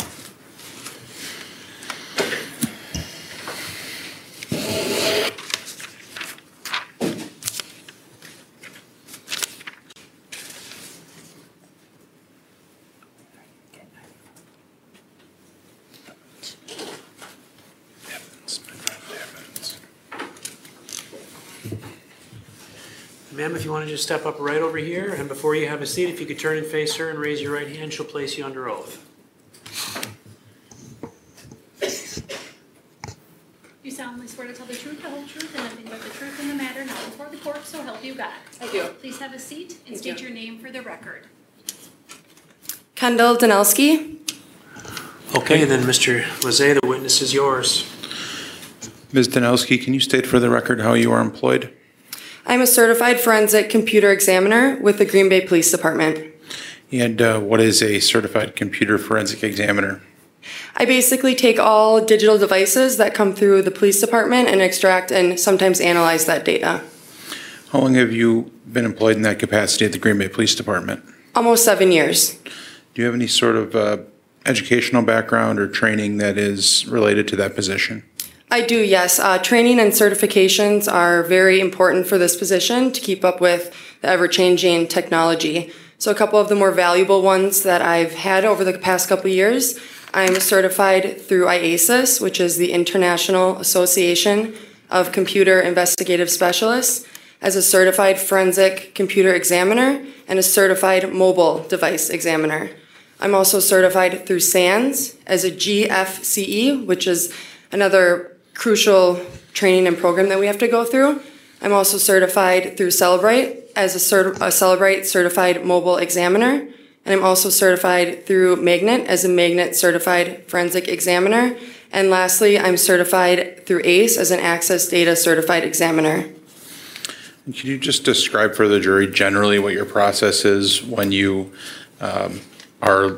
Ma'am, if you want to just step up right over here, and before you have a seat, if you could turn and face her and raise your right hand, she'll place you under oath. You solemnly swear to tell the truth, the whole truth, and nothing but the truth in the matter, now before the court, so help you God. I do. Please have a seat and state your name for the record. Kendall Danowski. Okay, then Mr. Lezay, the witness is yours. Ms. Danowski, can you state for the record how you are employed? I'm a certified forensic computer examiner with the Green Bay Police Department. And what is a certified computer forensic examiner? I basically take all digital devices that come through the police department and extract and sometimes analyze that data. How long have you been employed in that capacity at the Green Bay Police Department? Almost 7 years. Do you have any sort of educational background or training that is related to that position? I do, yes. Training and certifications are very important for this position to keep up with the ever-changing technology. So a couple of the more valuable ones that I've had over the past couple of years, I'm certified through IASIS, which is the International Association of Computer Investigative Specialists, as a certified forensic computer examiner and a certified mobile device examiner. I'm also certified through SANS as a GFCE, which is another crucial training and program that we have to go through. I'm also certified through Celebrate as a Celebrate certified mobile examiner, and I'm also certified through Magnet as a Magnet certified forensic examiner. And lastly, I'm certified through ACE as an Access Data certified examiner. Can you just describe for the jury generally what your process is when you are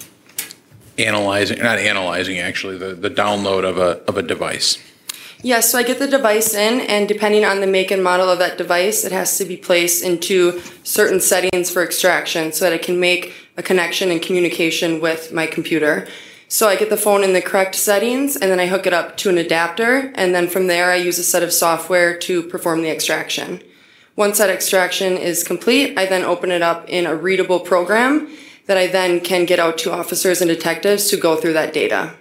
not analyzing actually, the download of a device? Yes, so I get the device in, and depending on the make and model of that device, it has to be placed into certain settings for extraction so that I can make a connection and communication with my computer. So I get the phone in the correct settings, and then I hook it up to an adapter, and then from there I use a set of software to perform the extraction. Once that extraction is complete, I then open it up in a readable program that I then can get out to officers and detectives to go through that data.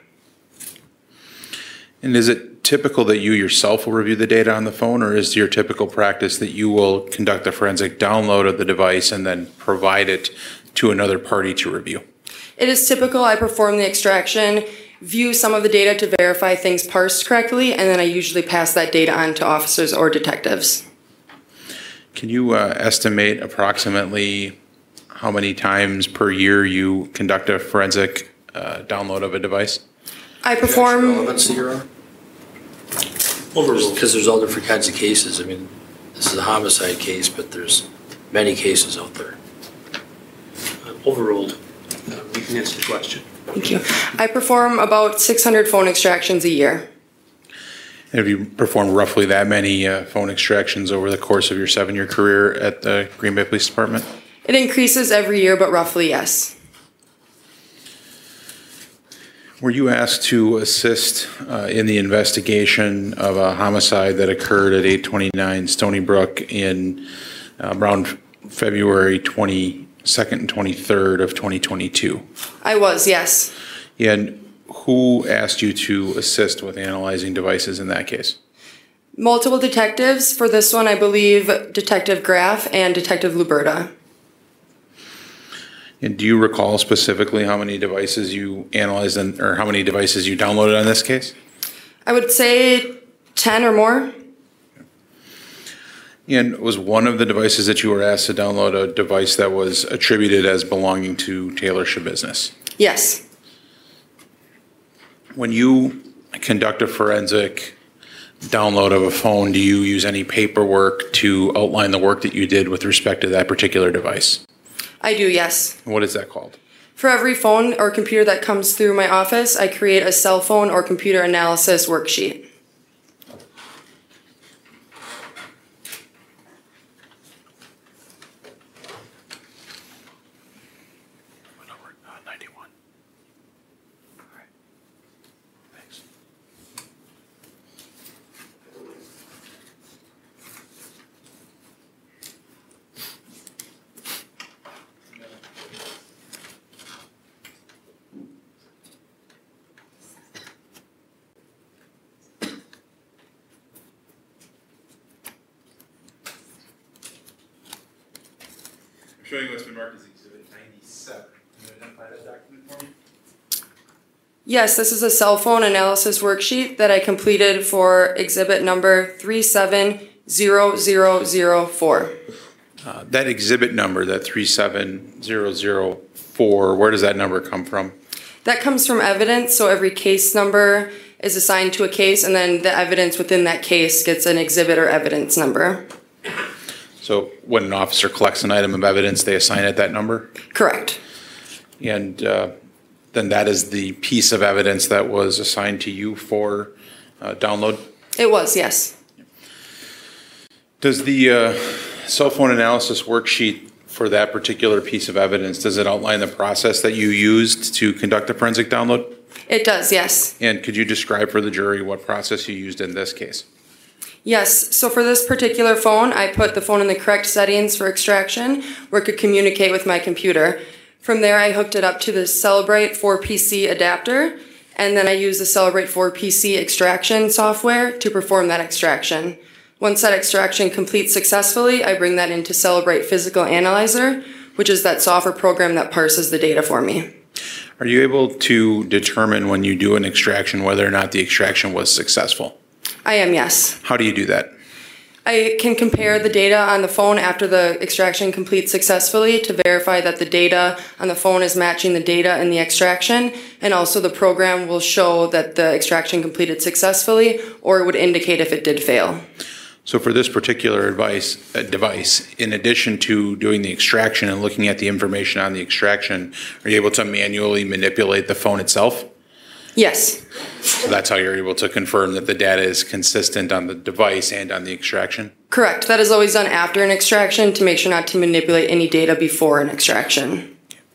And is it typical that you yourself will review the data on the phone, or is your typical practice that you will conduct the forensic download of the device and then provide it to another party to review? It is typical. I perform the extraction, view some of the data to verify things parsed correctly, and then I usually pass that data on to officers or detectives. Can you estimate approximately how many times per year you conduct a forensic download of a device? I perform... Relevancy, Your Honor? Overruled. Because there's all different kinds of cases. I mean, this is a homicide case, but there's many cases out there. Overruled. You can answer the question. Thank you. I perform about 600 phone extractions a year. Have you performed roughly that many phone extractions over the course of your 7-year career at the Green Bay Police Department? It increases every year, but roughly yes. Were you asked to assist in the investigation of a homicide that occurred at 829 Stony Brook in around February 22nd and 23rd of 2022? I was, yes. And who asked you to assist with analyzing devices in that case? Multiple detectives. For this one, I believe Detective Graff and Detective Luberta. And do you recall specifically how many devices you analyzed or how many devices you downloaded on this case? I would say 10 or more. And was one of the devices that you were asked to download a device that was attributed as belonging to Taylor Schabusiness? Yes. When you conduct a forensic download of a phone, do you use any paperwork to outline the work that you did with respect to that particular device? I do, yes. What is that called? For every phone or computer that comes through my office, I create a cell phone or computer analysis worksheet. showing what's been marked as Exhibit 97. Can you identify that document for me? Yes, this is a cell phone analysis worksheet that I completed for exhibit number 370004. That exhibit number, that 37004, where does that number come from? That comes from evidence, so every case number is assigned to a case, and then the evidence within that case gets an exhibit or evidence number. So when an officer collects an item of evidence, they assign it that number? Correct. And then that is the piece of evidence that was assigned to you for download? It was, yes. Does the cell phone analysis worksheet for that particular piece of evidence, does it outline the process that you used to conduct the forensic download? It does, yes. And could you describe for the jury what process you used in this case? Yes, so for this particular phone, I put the phone in the correct settings for extraction where it could communicate with my computer. From there, I hooked it up to the Celebrate 4PC adapter, and then I used the Celebrate 4PC extraction software to perform that extraction. Once that extraction completes successfully, I bring that into Celebrate Physical Analyzer, which is that software program that parses the data for me. Are you able to determine when you do an extraction whether or not the extraction was successful? I am, yes. How do you do that? I can compare the data on the phone after the extraction completes successfully to verify that the data on the phone is matching the data in the extraction, and also the program will show that the extraction completed successfully, or it would indicate if it did fail. So for this particular device, in addition to doing the extraction and looking at the information on the extraction, are you able to manually manipulate the phone itself? Yes. So that's how you're able to confirm that the data is consistent on the device and on the extraction? Correct. That is always done after an extraction to make sure not to manipulate any data before an extraction.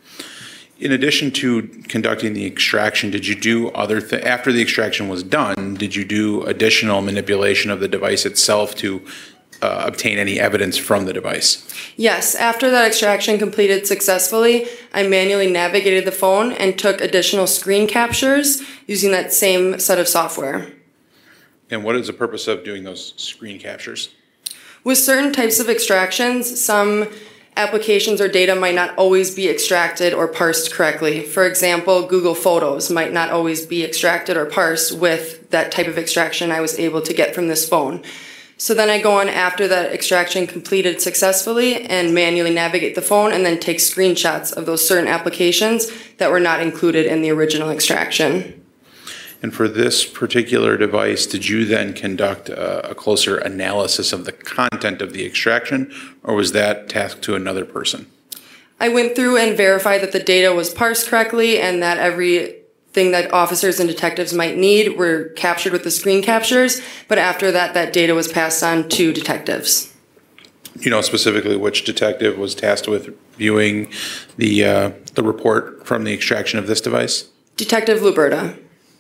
In addition to conducting the extraction, did you do after the extraction was done, did you do additional manipulation of the device itself to obtain any evidence from the device? Yes, after that extraction completed successfully, I manually navigated the phone and took additional screen captures using that same set of software. And what is the purpose of doing those screen captures? With certain types of extractions, some applications or data might not always be extracted or parsed correctly. For example, Google Photos might not always be extracted or parsed with that type of extraction I was able to get from this phone. So then I go on after that extraction completed successfully and manually navigate the phone and then take screenshots of those certain applications that were not included in the original extraction. And for this particular device, did you then conduct a closer analysis of the content of the extraction, or was that tasked to another person? I went through and verified that the data was parsed correctly and that everything that officers and detectives might need were captured with the screen captures, but after that, that data was passed on to detectives. You know specifically which detective was tasked with viewing the report from the extraction of this device? Detective Luberta.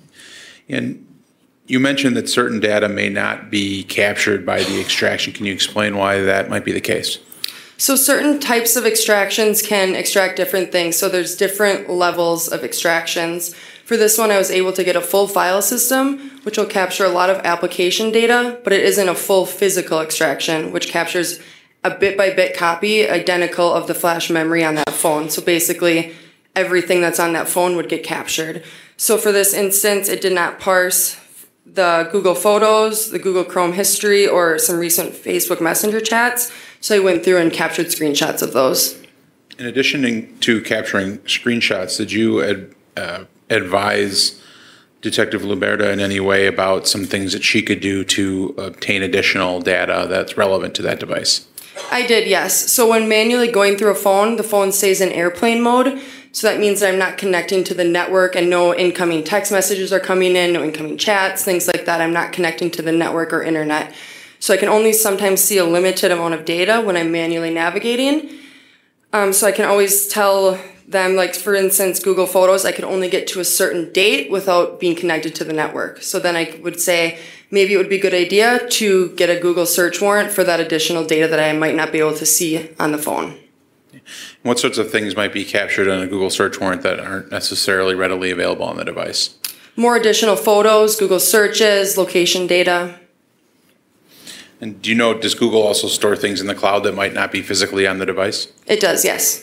And you mentioned that certain data may not be captured by the extraction. Can you explain why that might be the case? So certain types of extractions can extract different things. So there's different levels of extractions. For this one, I was able to get a full file system, which will capture a lot of application data, but it isn't a full physical extraction, which captures a bit-by-bit copy identical of the flash memory on that phone. So basically, everything that's on that phone would get captured. So for this instance, it did not parse the Google Photos, the Google Chrome history, or some recent Facebook Messenger chats. So I went through and captured screenshots of those. In addition to capturing screenshots, did you advise Detective Luberta in any way about some things that she could do to obtain additional data that's relevant to that device? I did, yes. So when manually going through a phone, the phone stays in airplane mode. So that means that I'm not connecting to the network and no incoming text messages are coming in, no incoming chats, things like that. I'm not connecting to the network or internet. So I can only sometimes see a limited amount of data when I'm manually navigating. So I can always tell them, like for instance, Google Photos, I could only get to a certain date without being connected to the network. So then I would say maybe it would be a good idea to get a Google search warrant for that additional data that I might not be able to see on the phone. What sorts of things might be captured on a Google search warrant that aren't necessarily readily available on the device? More additional photos, Google searches, location data. And do you know, does Google also store things in the cloud that might not be physically on the device? It does, yes.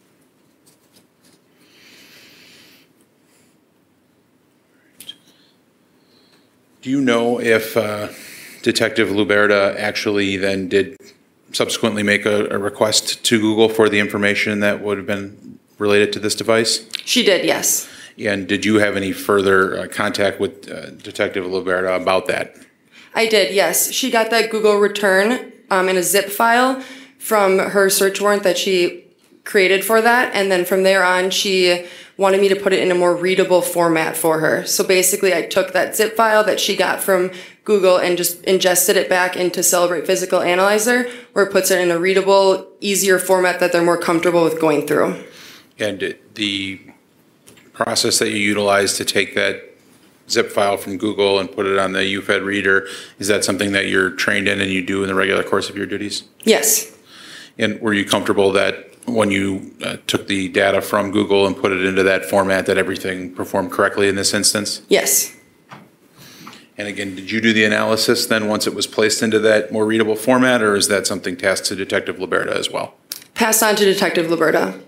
Do you know if Detective Luberta actually then did subsequently make a request to Google for the information that would have been related to this device? She did, yes. And did you have any further contact with Detective Luberta about that? I did, yes. She got that Google return in a zip file from her search warrant that she created for that. And then from there on, she wanted me to put it in a more readable format for her. So basically, I took that zip file that she got from Google and just ingested it back into Celebrate Physical Analyzer, where it puts it in a readable, easier format that they're more comfortable with going through. And the process that you utilized to take that zip file from Google and put it on the UFED reader, is that something that you're trained in and you do in the regular course of your duties? Yes. And were you comfortable that when you took the data from Google and put it into that format that everything performed correctly in this instance? Yes. And again, did you do the analysis then once it was placed into that more readable format, or is that something tasked to Detective Luberta as well? Passed on to Detective Luberta.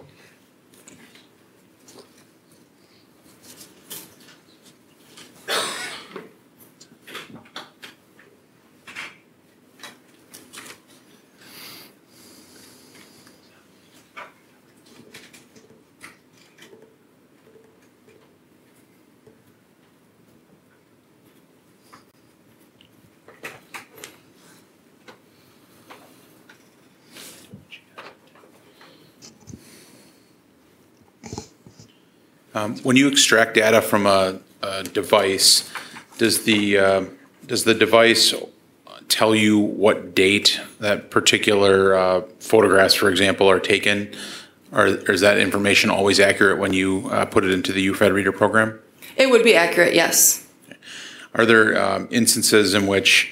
When you extract data from a device, does the device tell you what date that particular photographs, for example, are taken? Or is that information always accurate when you put it into the UFED reader program? It would be accurate, yes. Are there instances in which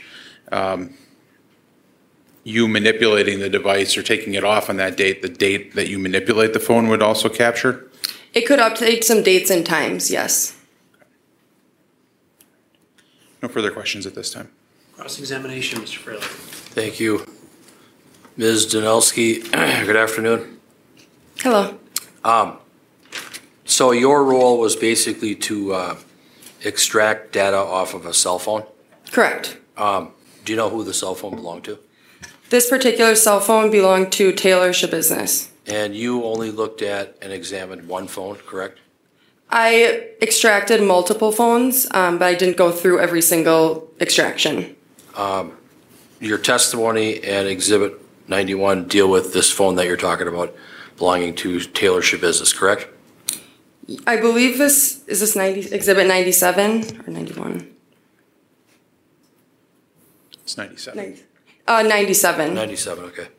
you manipulating the device or taking it off on that date, the date that you manipulate the phone would also capture? It could update some dates and times, yes. No further questions at this time. Cross-examination, Mr. Fraley. Thank you. Ms. Danelski, good afternoon. Hello. So your role was basically to extract data off of a cell phone? Correct. Do you know who the cell phone belonged to? This particular cell phone belonged to Taylor Shabusiness. And you only looked at and examined one phone, correct? I extracted multiple phones, but I didn't go through every single extraction. Your testimony and Exhibit 91 deal with this phone that you're talking about belonging to Taylor Shabusiness, correct? I believe this, is this Exhibit 97 or 91? It's 97. 97. 97, okay.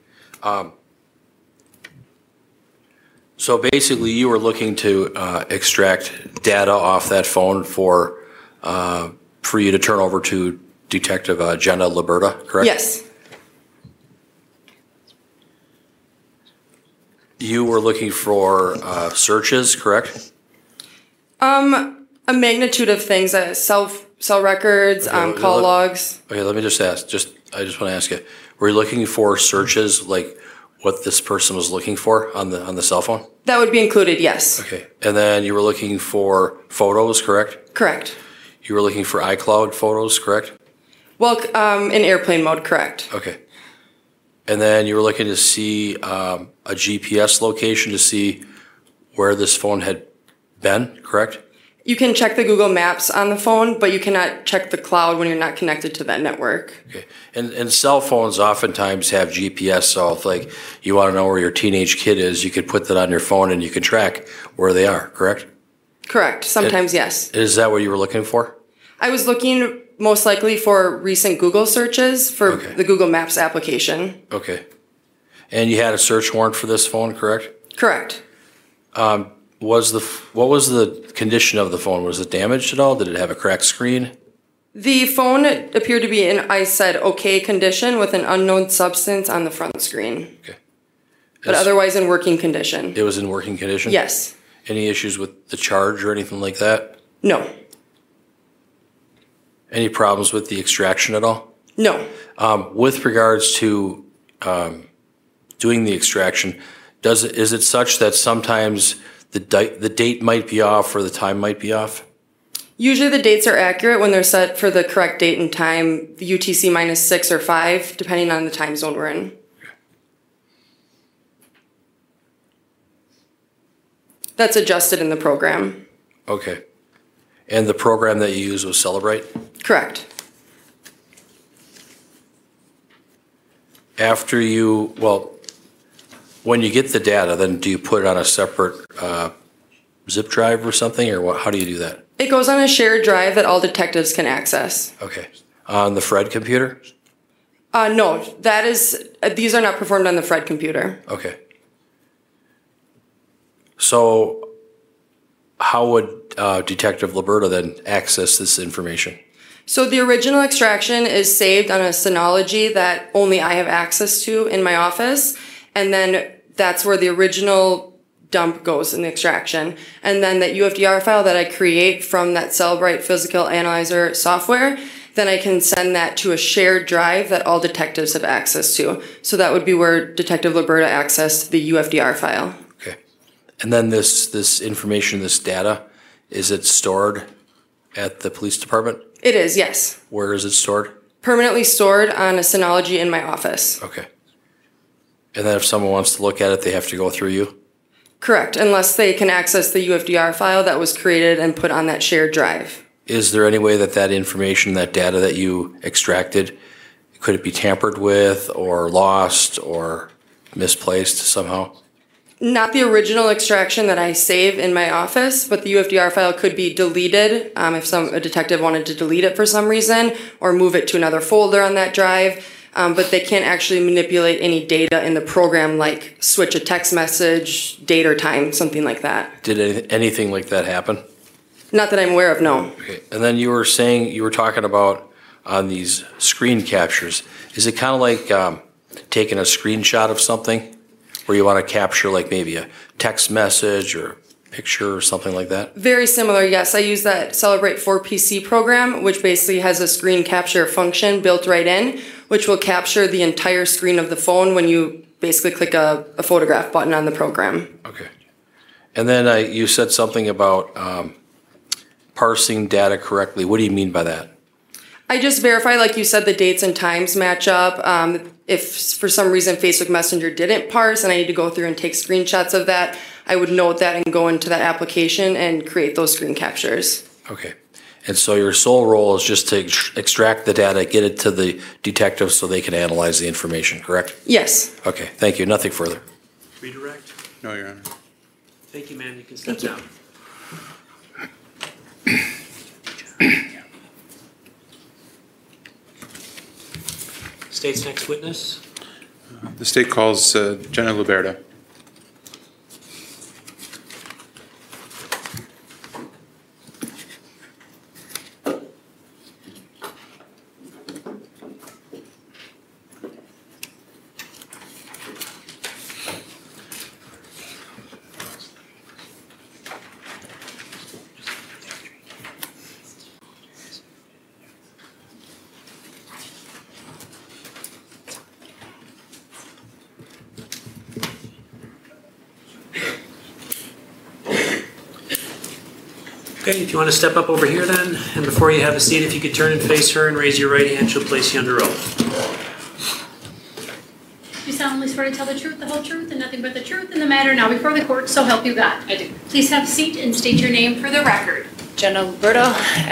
So basically, you were looking to extract data off that phone for you to turn over to Detective Jenna Luberta, correct? Yes. You were looking for searches, correct? A magnitude of things, cell records, call logs. Okay, let me just ask. I just want to ask you: were you looking for searches like what this person was looking for on the cell phone? That would be included, yes. Okay, and then you were looking for photos, correct? Correct. You were looking for iCloud photos, correct? Well, in airplane mode, correct. Okay. And then you were looking to see a GPS location to see where this phone had been, correct? You can check the Google Maps on the phone, but you cannot check the cloud when you're not connected to that network. Okay. And cell phones oftentimes have GPS, so if like you want to know where your teenage kid is, you could put that on your phone and you can track where they are, correct? Correct. Sometimes, yes. Is that what you were looking for? I was looking most likely for recent Google searches for the Google Maps application. Okay. And you had a search warrant for this phone, correct? Correct. What was the condition of the phone? Was it damaged at all? Did it have a cracked screen? The phone appeared to be in, I said, okay condition with an unknown substance on the front screen. Okay. But otherwise in working condition. It was in working condition? Yes. Any issues with the charge or anything like that? No. Any problems with the extraction at all? No. With regards to doing the extraction, is it such that sometimes the date might be off or the time might be off? Usually the dates are accurate when they're set for the correct date and time, the UTC -6 or 5, depending on the time zone we're in. That's adjusted in the program. Okay. And the program that you use was Celebrate? Correct. When you get the data, then do you put it on a separate zip drive or something, or how do you do that? It goes on a shared drive that all detectives can access. Okay. On the Fred computer? No, these are not performed on the Fred computer. Okay. So how would Detective Liberta then access this information? So the original extraction is saved on a Synology that only I have access to in my office, and then that's where the original dump goes in the extraction. And then that UFDR file that I create from that Celebrate Physical Analyzer software, then I can send that to a shared drive that all detectives have access to. So that would be where Detective Liberta accessed the UFDR file. Okay. And then this information, this data, is it stored at the police department? It is, yes. Where is it stored? Permanently stored on a Synology in my office. Okay. And then if someone wants to look at it, they have to go through you? Correct, unless they can access the UFDR file that was created and put on that shared drive. Is there any way that information, that data that you extracted, could it be tampered with or lost or misplaced somehow? Not the original extraction that I save in my office, but the UFDR file could be deleted if a detective wanted to delete it for some reason or move it to another folder on that drive. But they can't actually manipulate any data in the program, like switch a text message, date or time, something like that. Did anything like that happen? Not that I'm aware of, no. Okay. And then you were talking about on these screen captures. Is it kind of like taking a screenshot of something where you want to capture like maybe a text message or picture or something like that? Very similar, yes. I use that Celebrate for PC program, which basically has a screen capture function built right in, which will capture the entire screen of the phone when you basically click a photograph button on the program. Okay. And then you said something about parsing data correctly. What do you mean by that? I just verify, like you said, the dates and times match up. If for some reason Facebook Messenger didn't parse and I need to go through and take screenshots of that, I would note that and go into that application and create those screen captures. Okay. And so your sole role is just to extract the data, get it to the detective so they can analyze the information, correct? Yes. Okay, thank you. Nothing further. Redirect. No, Your Honor. Thank you, ma'am. You can step down. State's next witness. The state calls Jenna Liberta. Okay, if you want to step up over here then, and before you have a seat, if you could turn and face her and raise your right hand, she'll place you under oath. You solemnly swear to tell the truth, the whole truth, and nothing but the truth in the matter now before the court, so help you God. I do. Please have a seat and state your name for the record. Jenna Luberta,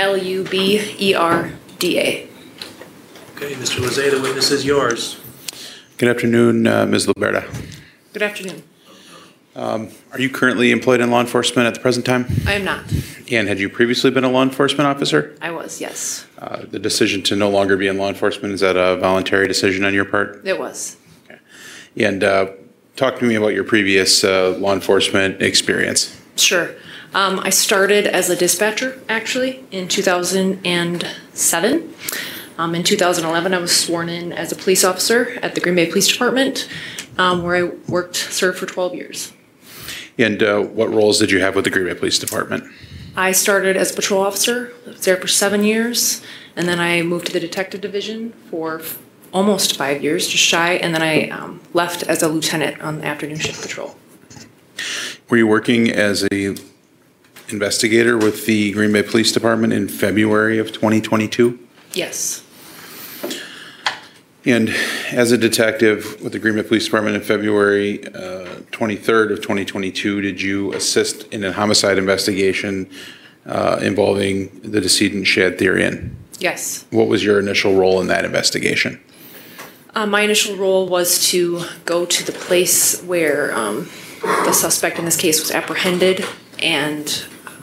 Luberda. Okay, Mr. Lozay, the witness is yours. Good afternoon, Ms. Liberta. Good afternoon. Are you currently employed in law enforcement at the present time? I am not. And had you previously been a law enforcement officer? I was, yes. The decision to no longer be in law enforcement, is that a voluntary decision on your part? It was. Okay. And talk to me about your previous law enforcement experience. Sure. I started as a dispatcher, actually, in 2007. In 2011, I was sworn in as a police officer at the Green Bay Police Department, where I served for 12 years. And what roles did you have with the Green Bay Police Department? I started as a patrol officer. I was there for 7 years, and then I moved to the detective division for almost 5 years, just shy, and then I left as a lieutenant on the afternoon shift patrol. Were you working as a investigator with the Green Bay Police Department in February of 2022? Yes. And as a detective with the Green Bay Police Department in February 23rd of 2022, did you assist in a homicide investigation involving the decedent Shad Therian? Yes. What was your initial role in that investigation? My initial role was to go to the place where the suspect in this case was apprehended, and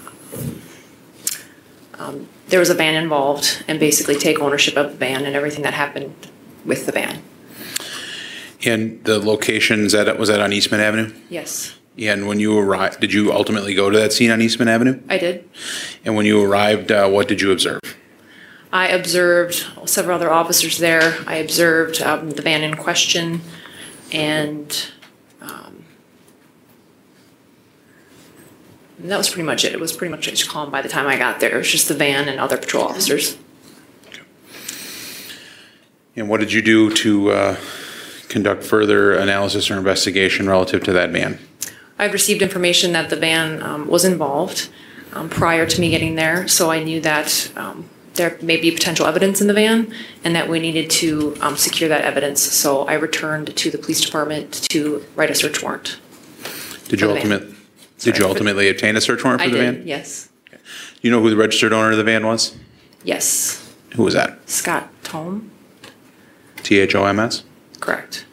there was a van involved, and basically take ownership of the van and everything that happened with the van. And the location, was that on Eastman Avenue? Yes, And when you arrived, did you ultimately go to that scene on Eastman Avenue? I did. And when you arrived, what did you observe? I observed several other officers there. I observed the van in question, and that was pretty much it. It was pretty much just calm by the time I got there. It was just the van and other patrol officers. And what did you do to conduct further analysis or investigation relative to that van? I've received information that the van was involved prior to me getting there, so I knew that there may be potential evidence in the van and that we needed to secure that evidence. So I returned to the police department to write a search warrant. Did you ultimately obtain a search warrant for the van? I did, yes. You know who the registered owner of the van was? Yes. Who was that? Scott Tome. THOMS? Correct.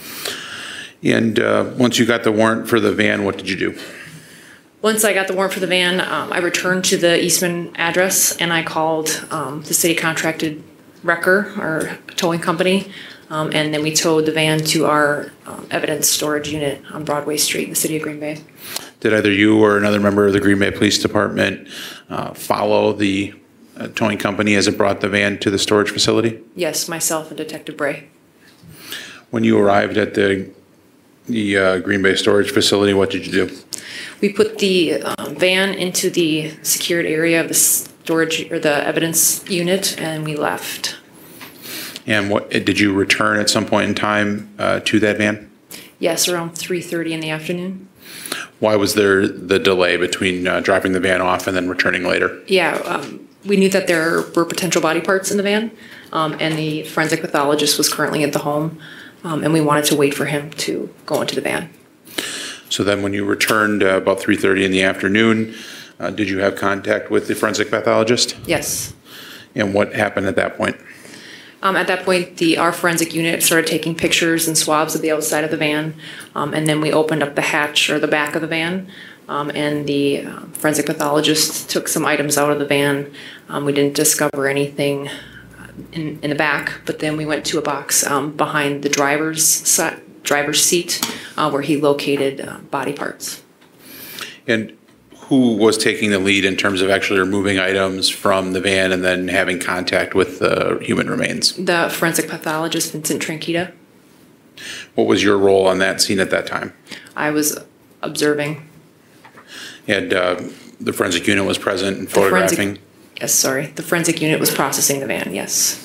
And once you got the warrant for the van, what did you do? Once I got the warrant for the van, I returned to the Eastman address and I called the city contracted wrecker, our towing company, and then we towed the van to our evidence storage unit on Broadway Street in the city of Green Bay. Did either you or another member of the Green Bay Police Department follow the towing company as it brought the van to the storage facility? Yes, myself and Detective Bray. When you arrived at the Green Bay storage facility, what did you do? We put the van into the secured area of the storage or the evidence unit, and we left. And what did you return at some point in time to that van? Yes, around 3:30 in the afternoon. Why was there the delay between dropping the van off and then returning later? Yeah, we knew that there were potential body parts in the van, and the forensic pathologist was currently at the home, and we wanted to wait for him to go into the van. So then when you returned about 3:30 in the afternoon, did you have contact with the forensic pathologist? Yes. And what happened at that point? At that point, our forensic unit started taking pictures and swabs of the outside of the van, and then we opened up the hatch or the back of the van, and the forensic pathologist took some items out of the van. We didn't discover anything in the back, but then we went to a box behind the driver's seat where he located body parts. And who was taking the lead in terms of actually removing items from the van and then having contact with the human remains? The forensic pathologist, Vincent Tranquita. What was your role on that scene at that time? I was observing. And the forensic unit was present and photographing? The forensic unit was processing the van, yes.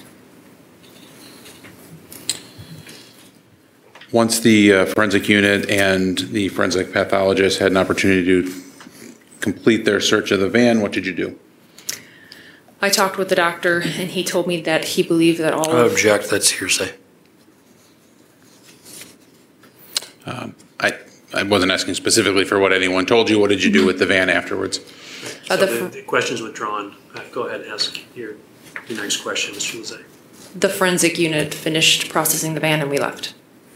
Once the forensic unit and the forensic pathologist had an opportunity to complete their search of the van, what did you do? I talked with the doctor, and he told me that he believed that all I object, that's hearsay. I wasn't asking specifically for what anyone told you. What did you do with the van afterwards? So the question's withdrawn. Go ahead and ask your next question, Mr. Lezay. The forensic unit finished processing the van and we left.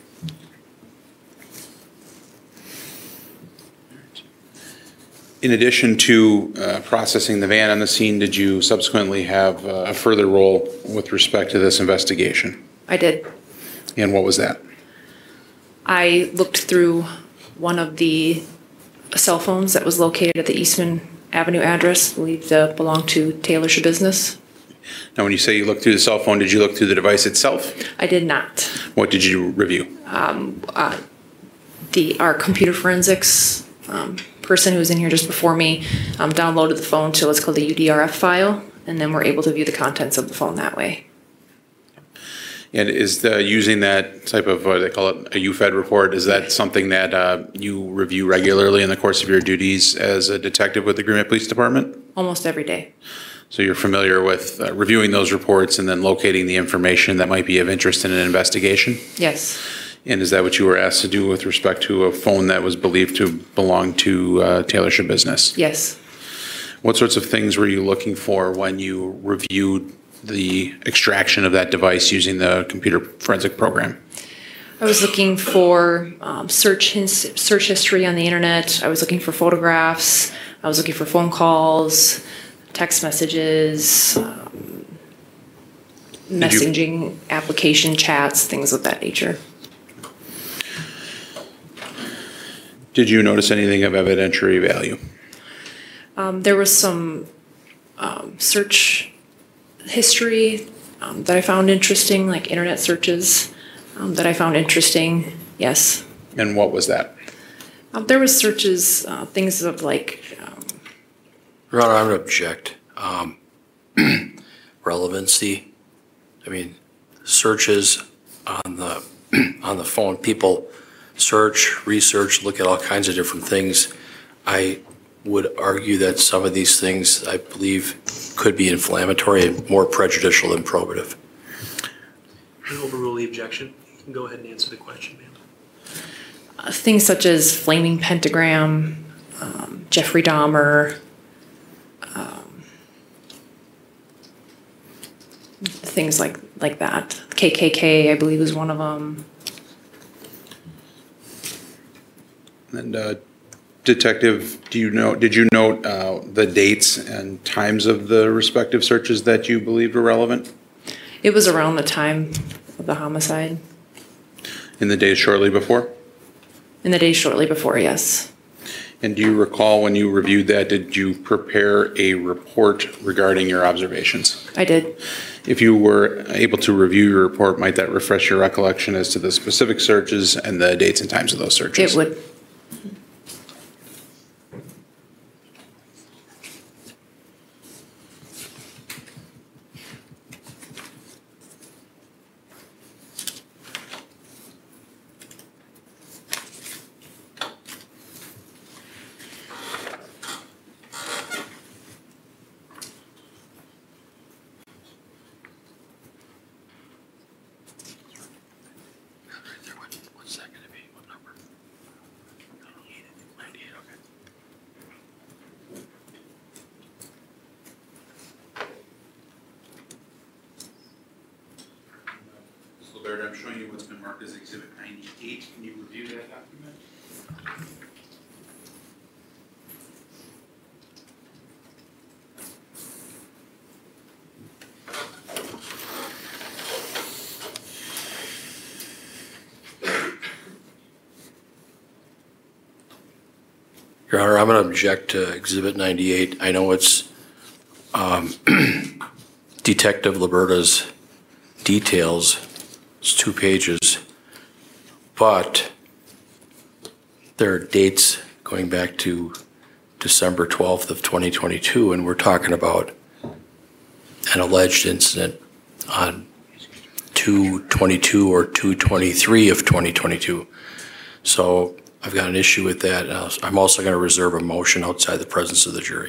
In addition to processing the van on the scene, did you subsequently have a further role with respect to this investigation? I did. And what was that? I looked through one of the cell phones that was located at the Eastman Avenue address, I believe that belonged to Taylor Shabusiness. Now, when you say you looked through the cell phone, did you look through the device itself? I did not. What did you review? Our computer forensics person who was in here just before me downloaded the phone to what's called the UDRF file, and then we're able to view the contents of the phone that way. And is using that type of, what they call it, a UFED report, is that something that you review regularly in the course of your duties as a detective with the Green Bay Police Department? Almost every day. So you're familiar with reviewing those reports and then locating the information that might be of interest in an investigation? Yes. And is that what you were asked to do with respect to a phone that was believed to belong to Taylor Business? Yes. What sorts of things were you looking for when you reviewed the extraction of that device using the computer forensic program? I was looking for search history on the internet. I was looking for photographs. I was looking for phone calls, text messages, messaging application chats, things of that nature. Did you notice anything of evidentiary value? There was some search history that I found interesting, like internet searches that I found interesting, yes. And what was that? There was searches, things of like... Your Honor, I'm going to object. Relevancy. I mean, searches on the phone, people search, research, look at all kinds of different things. I would argue that some of these things, I believe, could be inflammatory and more prejudicial than probative. I overrule the objection. You can go ahead and answer the question, ma'am. Things such as flaming pentagram, Jeffrey Dahmer, things like that. KKK, I believe, was one of them. And Detective, did you note the dates and times of the respective searches that you believed were relevant? It was around the time of the homicide. In the days shortly before? In the days shortly before, yes. And do you recall when you reviewed that, did you prepare a report regarding your observations? I did. If you were able to review your report, might that refresh your recollection as to the specific searches and the dates and times of those searches? It would. I'm showing you what's been marked as Exhibit 98. Can you review that document? Your Honor, I'm going to object to Exhibit 98. I know it's Detective Liberta's details. It's 2 pages, but there are dates going back to December 12th of 2022, and we're talking about an alleged incident on 2/22 or 2/23 of 2022. So I've got an issue with that. I'm also going to reserve a motion outside the presence of the jury.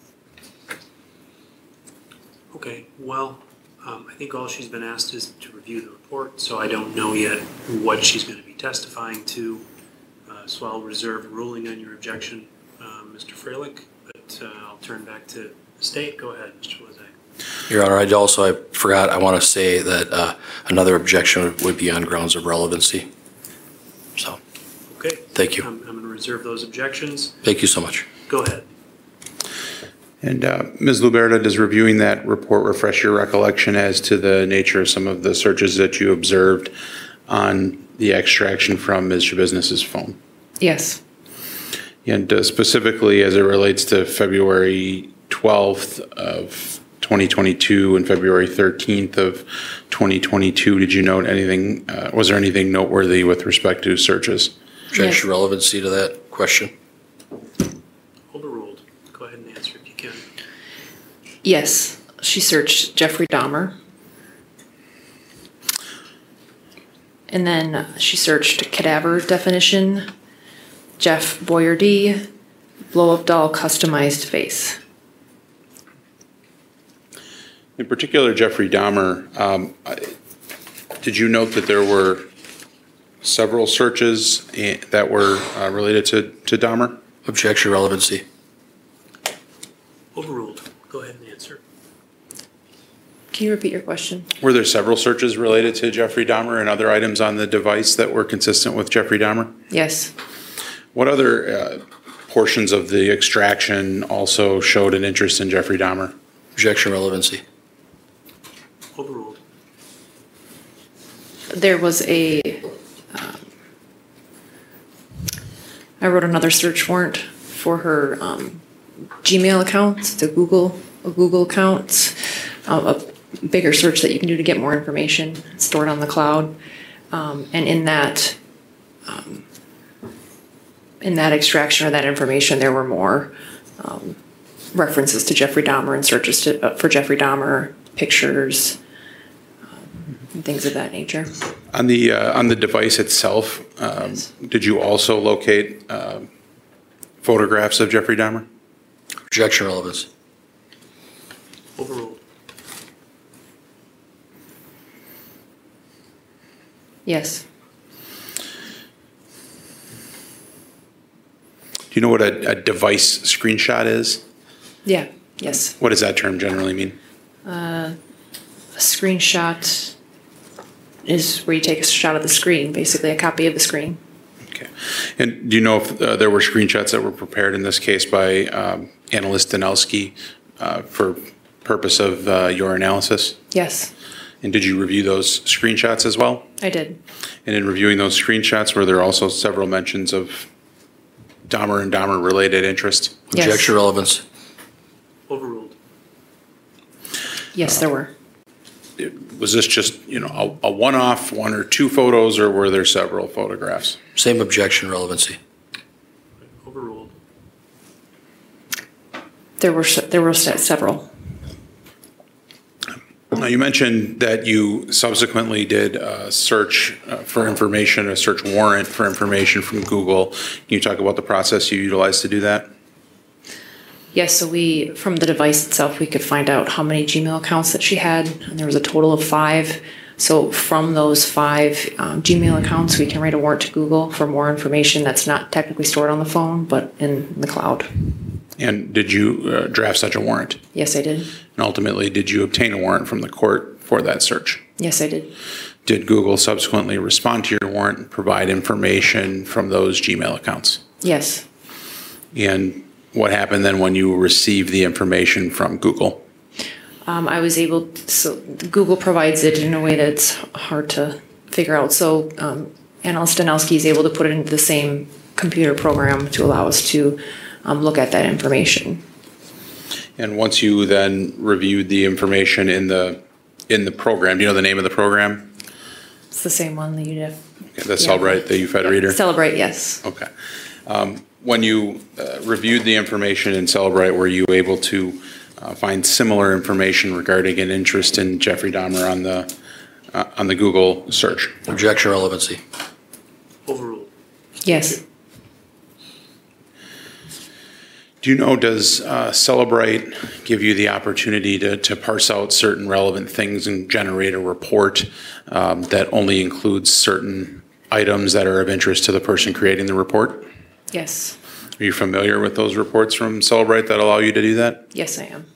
Okay, well, I think all she's been asked is to review the report, so I don't know yet what she's going to be testifying to. So I'll reserve ruling on your objection, Mr. Freilich, but I'll turn back to the state. Go ahead, Mr. Lezak. Your Honor, I want to say that another objection would be on grounds of relevancy. So, okay. Thank you. I'm going to reserve those objections. Thank you so much. Go ahead. And Ms. Luberta, does reviewing that report refresh your recollection as to the nature of some of the searches that you observed on the extraction from Ms. Business's phone? Yes. And specifically as it relates to February 12th of 2022 and February 13th of 2022, did you note anything, was there anything noteworthy with respect to searches? Objection relevancy to that question? Overruled. Go ahead and answer if you can. Yes, she searched Jeffrey Dahmer. And then she searched cadaver definition, Jeff Boyardee, blow-up doll customized face. In particular, Jeffrey Dahmer, did you note that there were several searches that were related to Dahmer? Objection, relevancy. Overruled. Go ahead and answer. Can you repeat your question? Were there several searches related to Jeffrey Dahmer and other items on the device that were consistent with Jeffrey Dahmer? Yes. What other portions of the extraction also showed an interest in Jeffrey Dahmer? Objection, relevancy. Overruled. There was I wrote another search warrant for her Gmail accounts, the Google accounts, a bigger search that you can do to get more information stored on the cloud. And in that extraction or that information, there were more references to Jeffrey Dahmer and searches for Jeffrey Dahmer, pictures, and things of that nature. On the device itself, did you also locate photographs of Jeffrey Dahmer? Objection, relevancy. Overruled. Yes. Do you know what a device screenshot is? Yeah. Yes. What does that term generally mean? A screenshot is where you take a shot of the screen, basically a copy of the screen. Okay. And do you know if there were screenshots that were prepared in this case by analyst Danelski for purpose of your analysis? Yes, And did you review those screenshots as well? I did. And in reviewing those screenshots, were there also several mentions of Dahmer and Dahmer-related interest? Yes. Objection, relevance. Overruled. Yes, there were. Was this just, a one-off, one or two photos, or were there several photographs? Same objection, relevancy. Overruled. There were several. Now, you mentioned that you subsequently did a search for information, a search warrant for information from Google. Can you talk about the process you utilized to do that? Yes, so from the device itself, we could find out how many Gmail accounts that she had, and there was a total of 5. So from those 5 Gmail accounts, we can write a warrant to Google for more information that's not technically stored on the phone, but in the cloud. And did you draft such a warrant? Yes, I did. And ultimately, did you obtain a warrant from the court for that search? Yes, I did. Did Google subsequently respond to your warrant and provide information from those Gmail accounts? Yes. And what happened then when you received the information from Google? I was able to, so Google provides it in a way that's hard to figure out. So Analyst Danelski is able to put it into the same computer program to allow us to look at that information. And once you then reviewed the information in the program, do you know the name of the program? It's the same one that you did. Okay, the Celebrite, the UFED reader? Celebrite, yes. Okay. When you reviewed the information in Celebrite, were you able to find similar information regarding an interest in Jeffrey Dahmer on the Google search? Objection, relevancy. Overruled. Yes. Do you know, does Celebrite give you the opportunity to parse out certain relevant things and generate a report that only includes certain items that are of interest to the person creating the report? Yes. Are you familiar with those reports from Celebrite that allow you to do that? Yes, I am.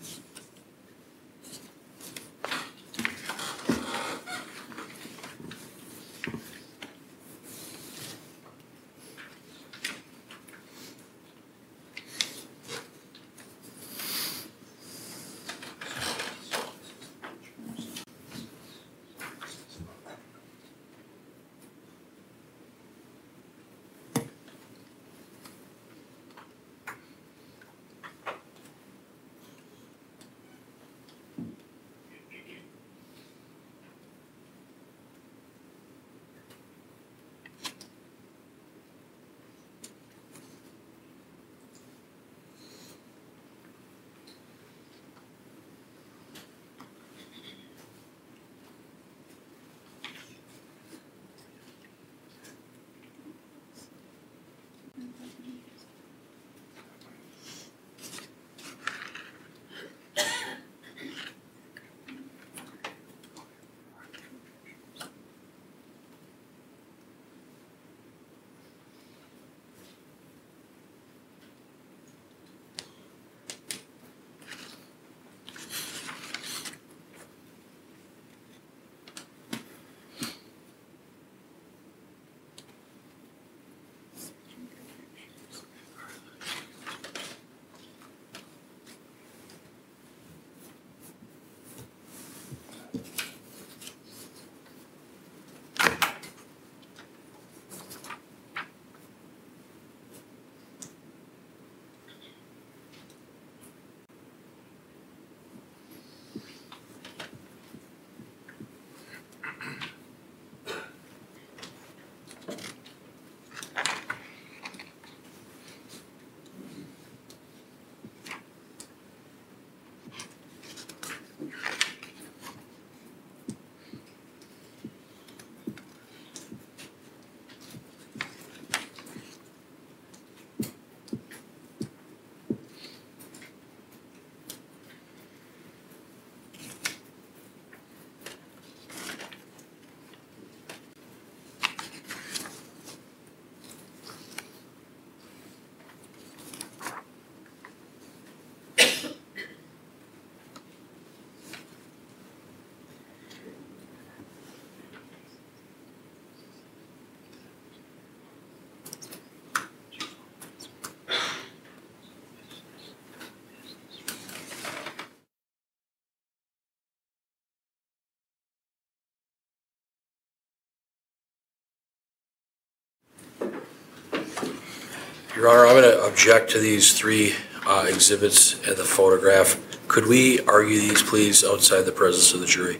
Your Honor, I'm going to object to these three exhibits and the photograph. Could we argue these, please, outside the presence of the jury?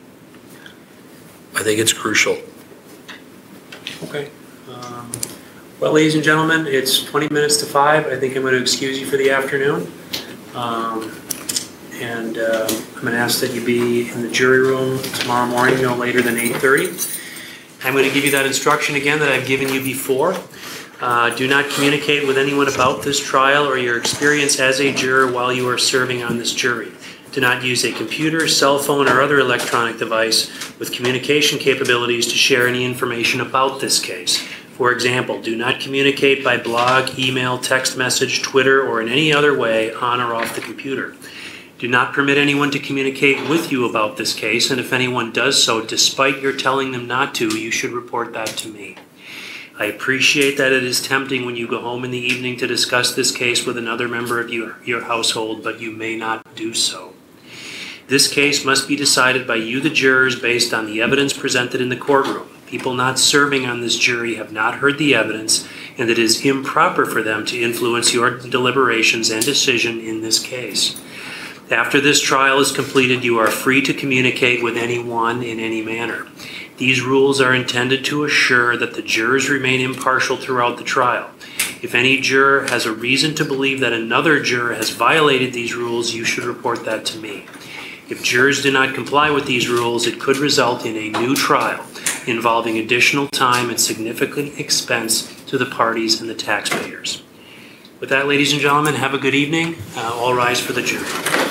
I think it's crucial. Okay. Well, ladies and gentlemen, it's 20 minutes to 5. I think I'm going to excuse you for the afternoon. I'm going to ask that you be in the jury room tomorrow morning no later than 8:30. I'm going to give you that instruction again that I've given you before. Do not communicate with anyone about this trial or your experience as a juror while you are serving on this jury. Do not use a computer, cell phone, or other electronic device with communication capabilities to share any information about this case. For example, do not communicate by blog, email, text message, Twitter, or in any other way on or off the computer. Do not permit anyone to communicate with you about this case, and if anyone does so despite your telling them not to, you should report that to me. I appreciate that it is tempting when you go home in the evening to discuss this case with another member of your household, but you may not do so. This case must be decided by you, the jurors, based on the evidence presented in the courtroom. People not serving on this jury have not heard the evidence, and it is improper for them to influence your deliberations and decision in this case. After this trial is completed, you are free to communicate with anyone in any manner. These rules are intended to assure that the jurors remain impartial throughout the trial. If any juror has a reason to believe that another juror has violated these rules, you should report that to me. If jurors do not comply with these rules, it could result in a new trial involving additional time and significant expense to the parties and the taxpayers. With that, ladies and gentlemen, have a good evening. All rise for the jury.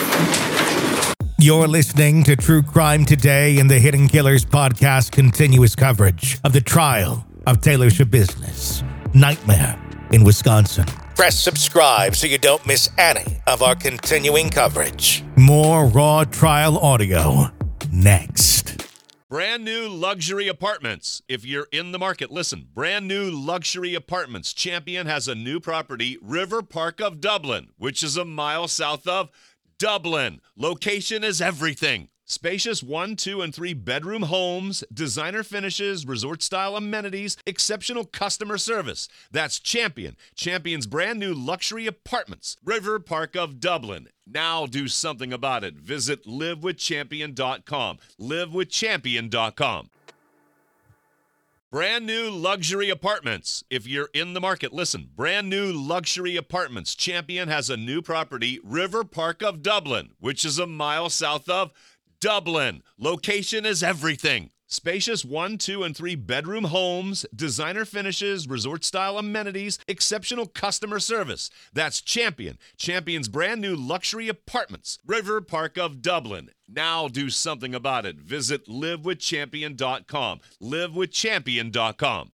You're listening to True Crime Today in the Hidden Killers podcast continuous coverage of the trial of Taylor Schabusiness, Nightmare in Wisconsin. Press subscribe so you don't miss any of our continuing coverage. More raw trial audio next. Brand new luxury apartments. If you're in the market, listen. Brand new luxury apartments. Champion has a new property, River Park of Dublin, which is a mile south of Dublin. Location is everything. Spacious 1, 2, and 3 bedroom homes, designer finishes, resort-style amenities, exceptional customer service. That's Champion. Champion's brand new luxury apartments, River Park of Dublin. Now do something about it. Visit livewithchampion.com. livewithchampion.com. Brand new luxury apartments. If you're in the market, listen. Brand new luxury apartments. Champion has a new property, River Park of Dublin, which is a mile south of Dublin. Location is everything. Spacious 1, 2, and 3 bedroom homes, designer finishes, resort-style amenities, exceptional customer service. That's Champion. Champion's brand new luxury apartments, River Park of Dublin. Now do something about it. Visit livewithchampion.com. livewithchampion.com.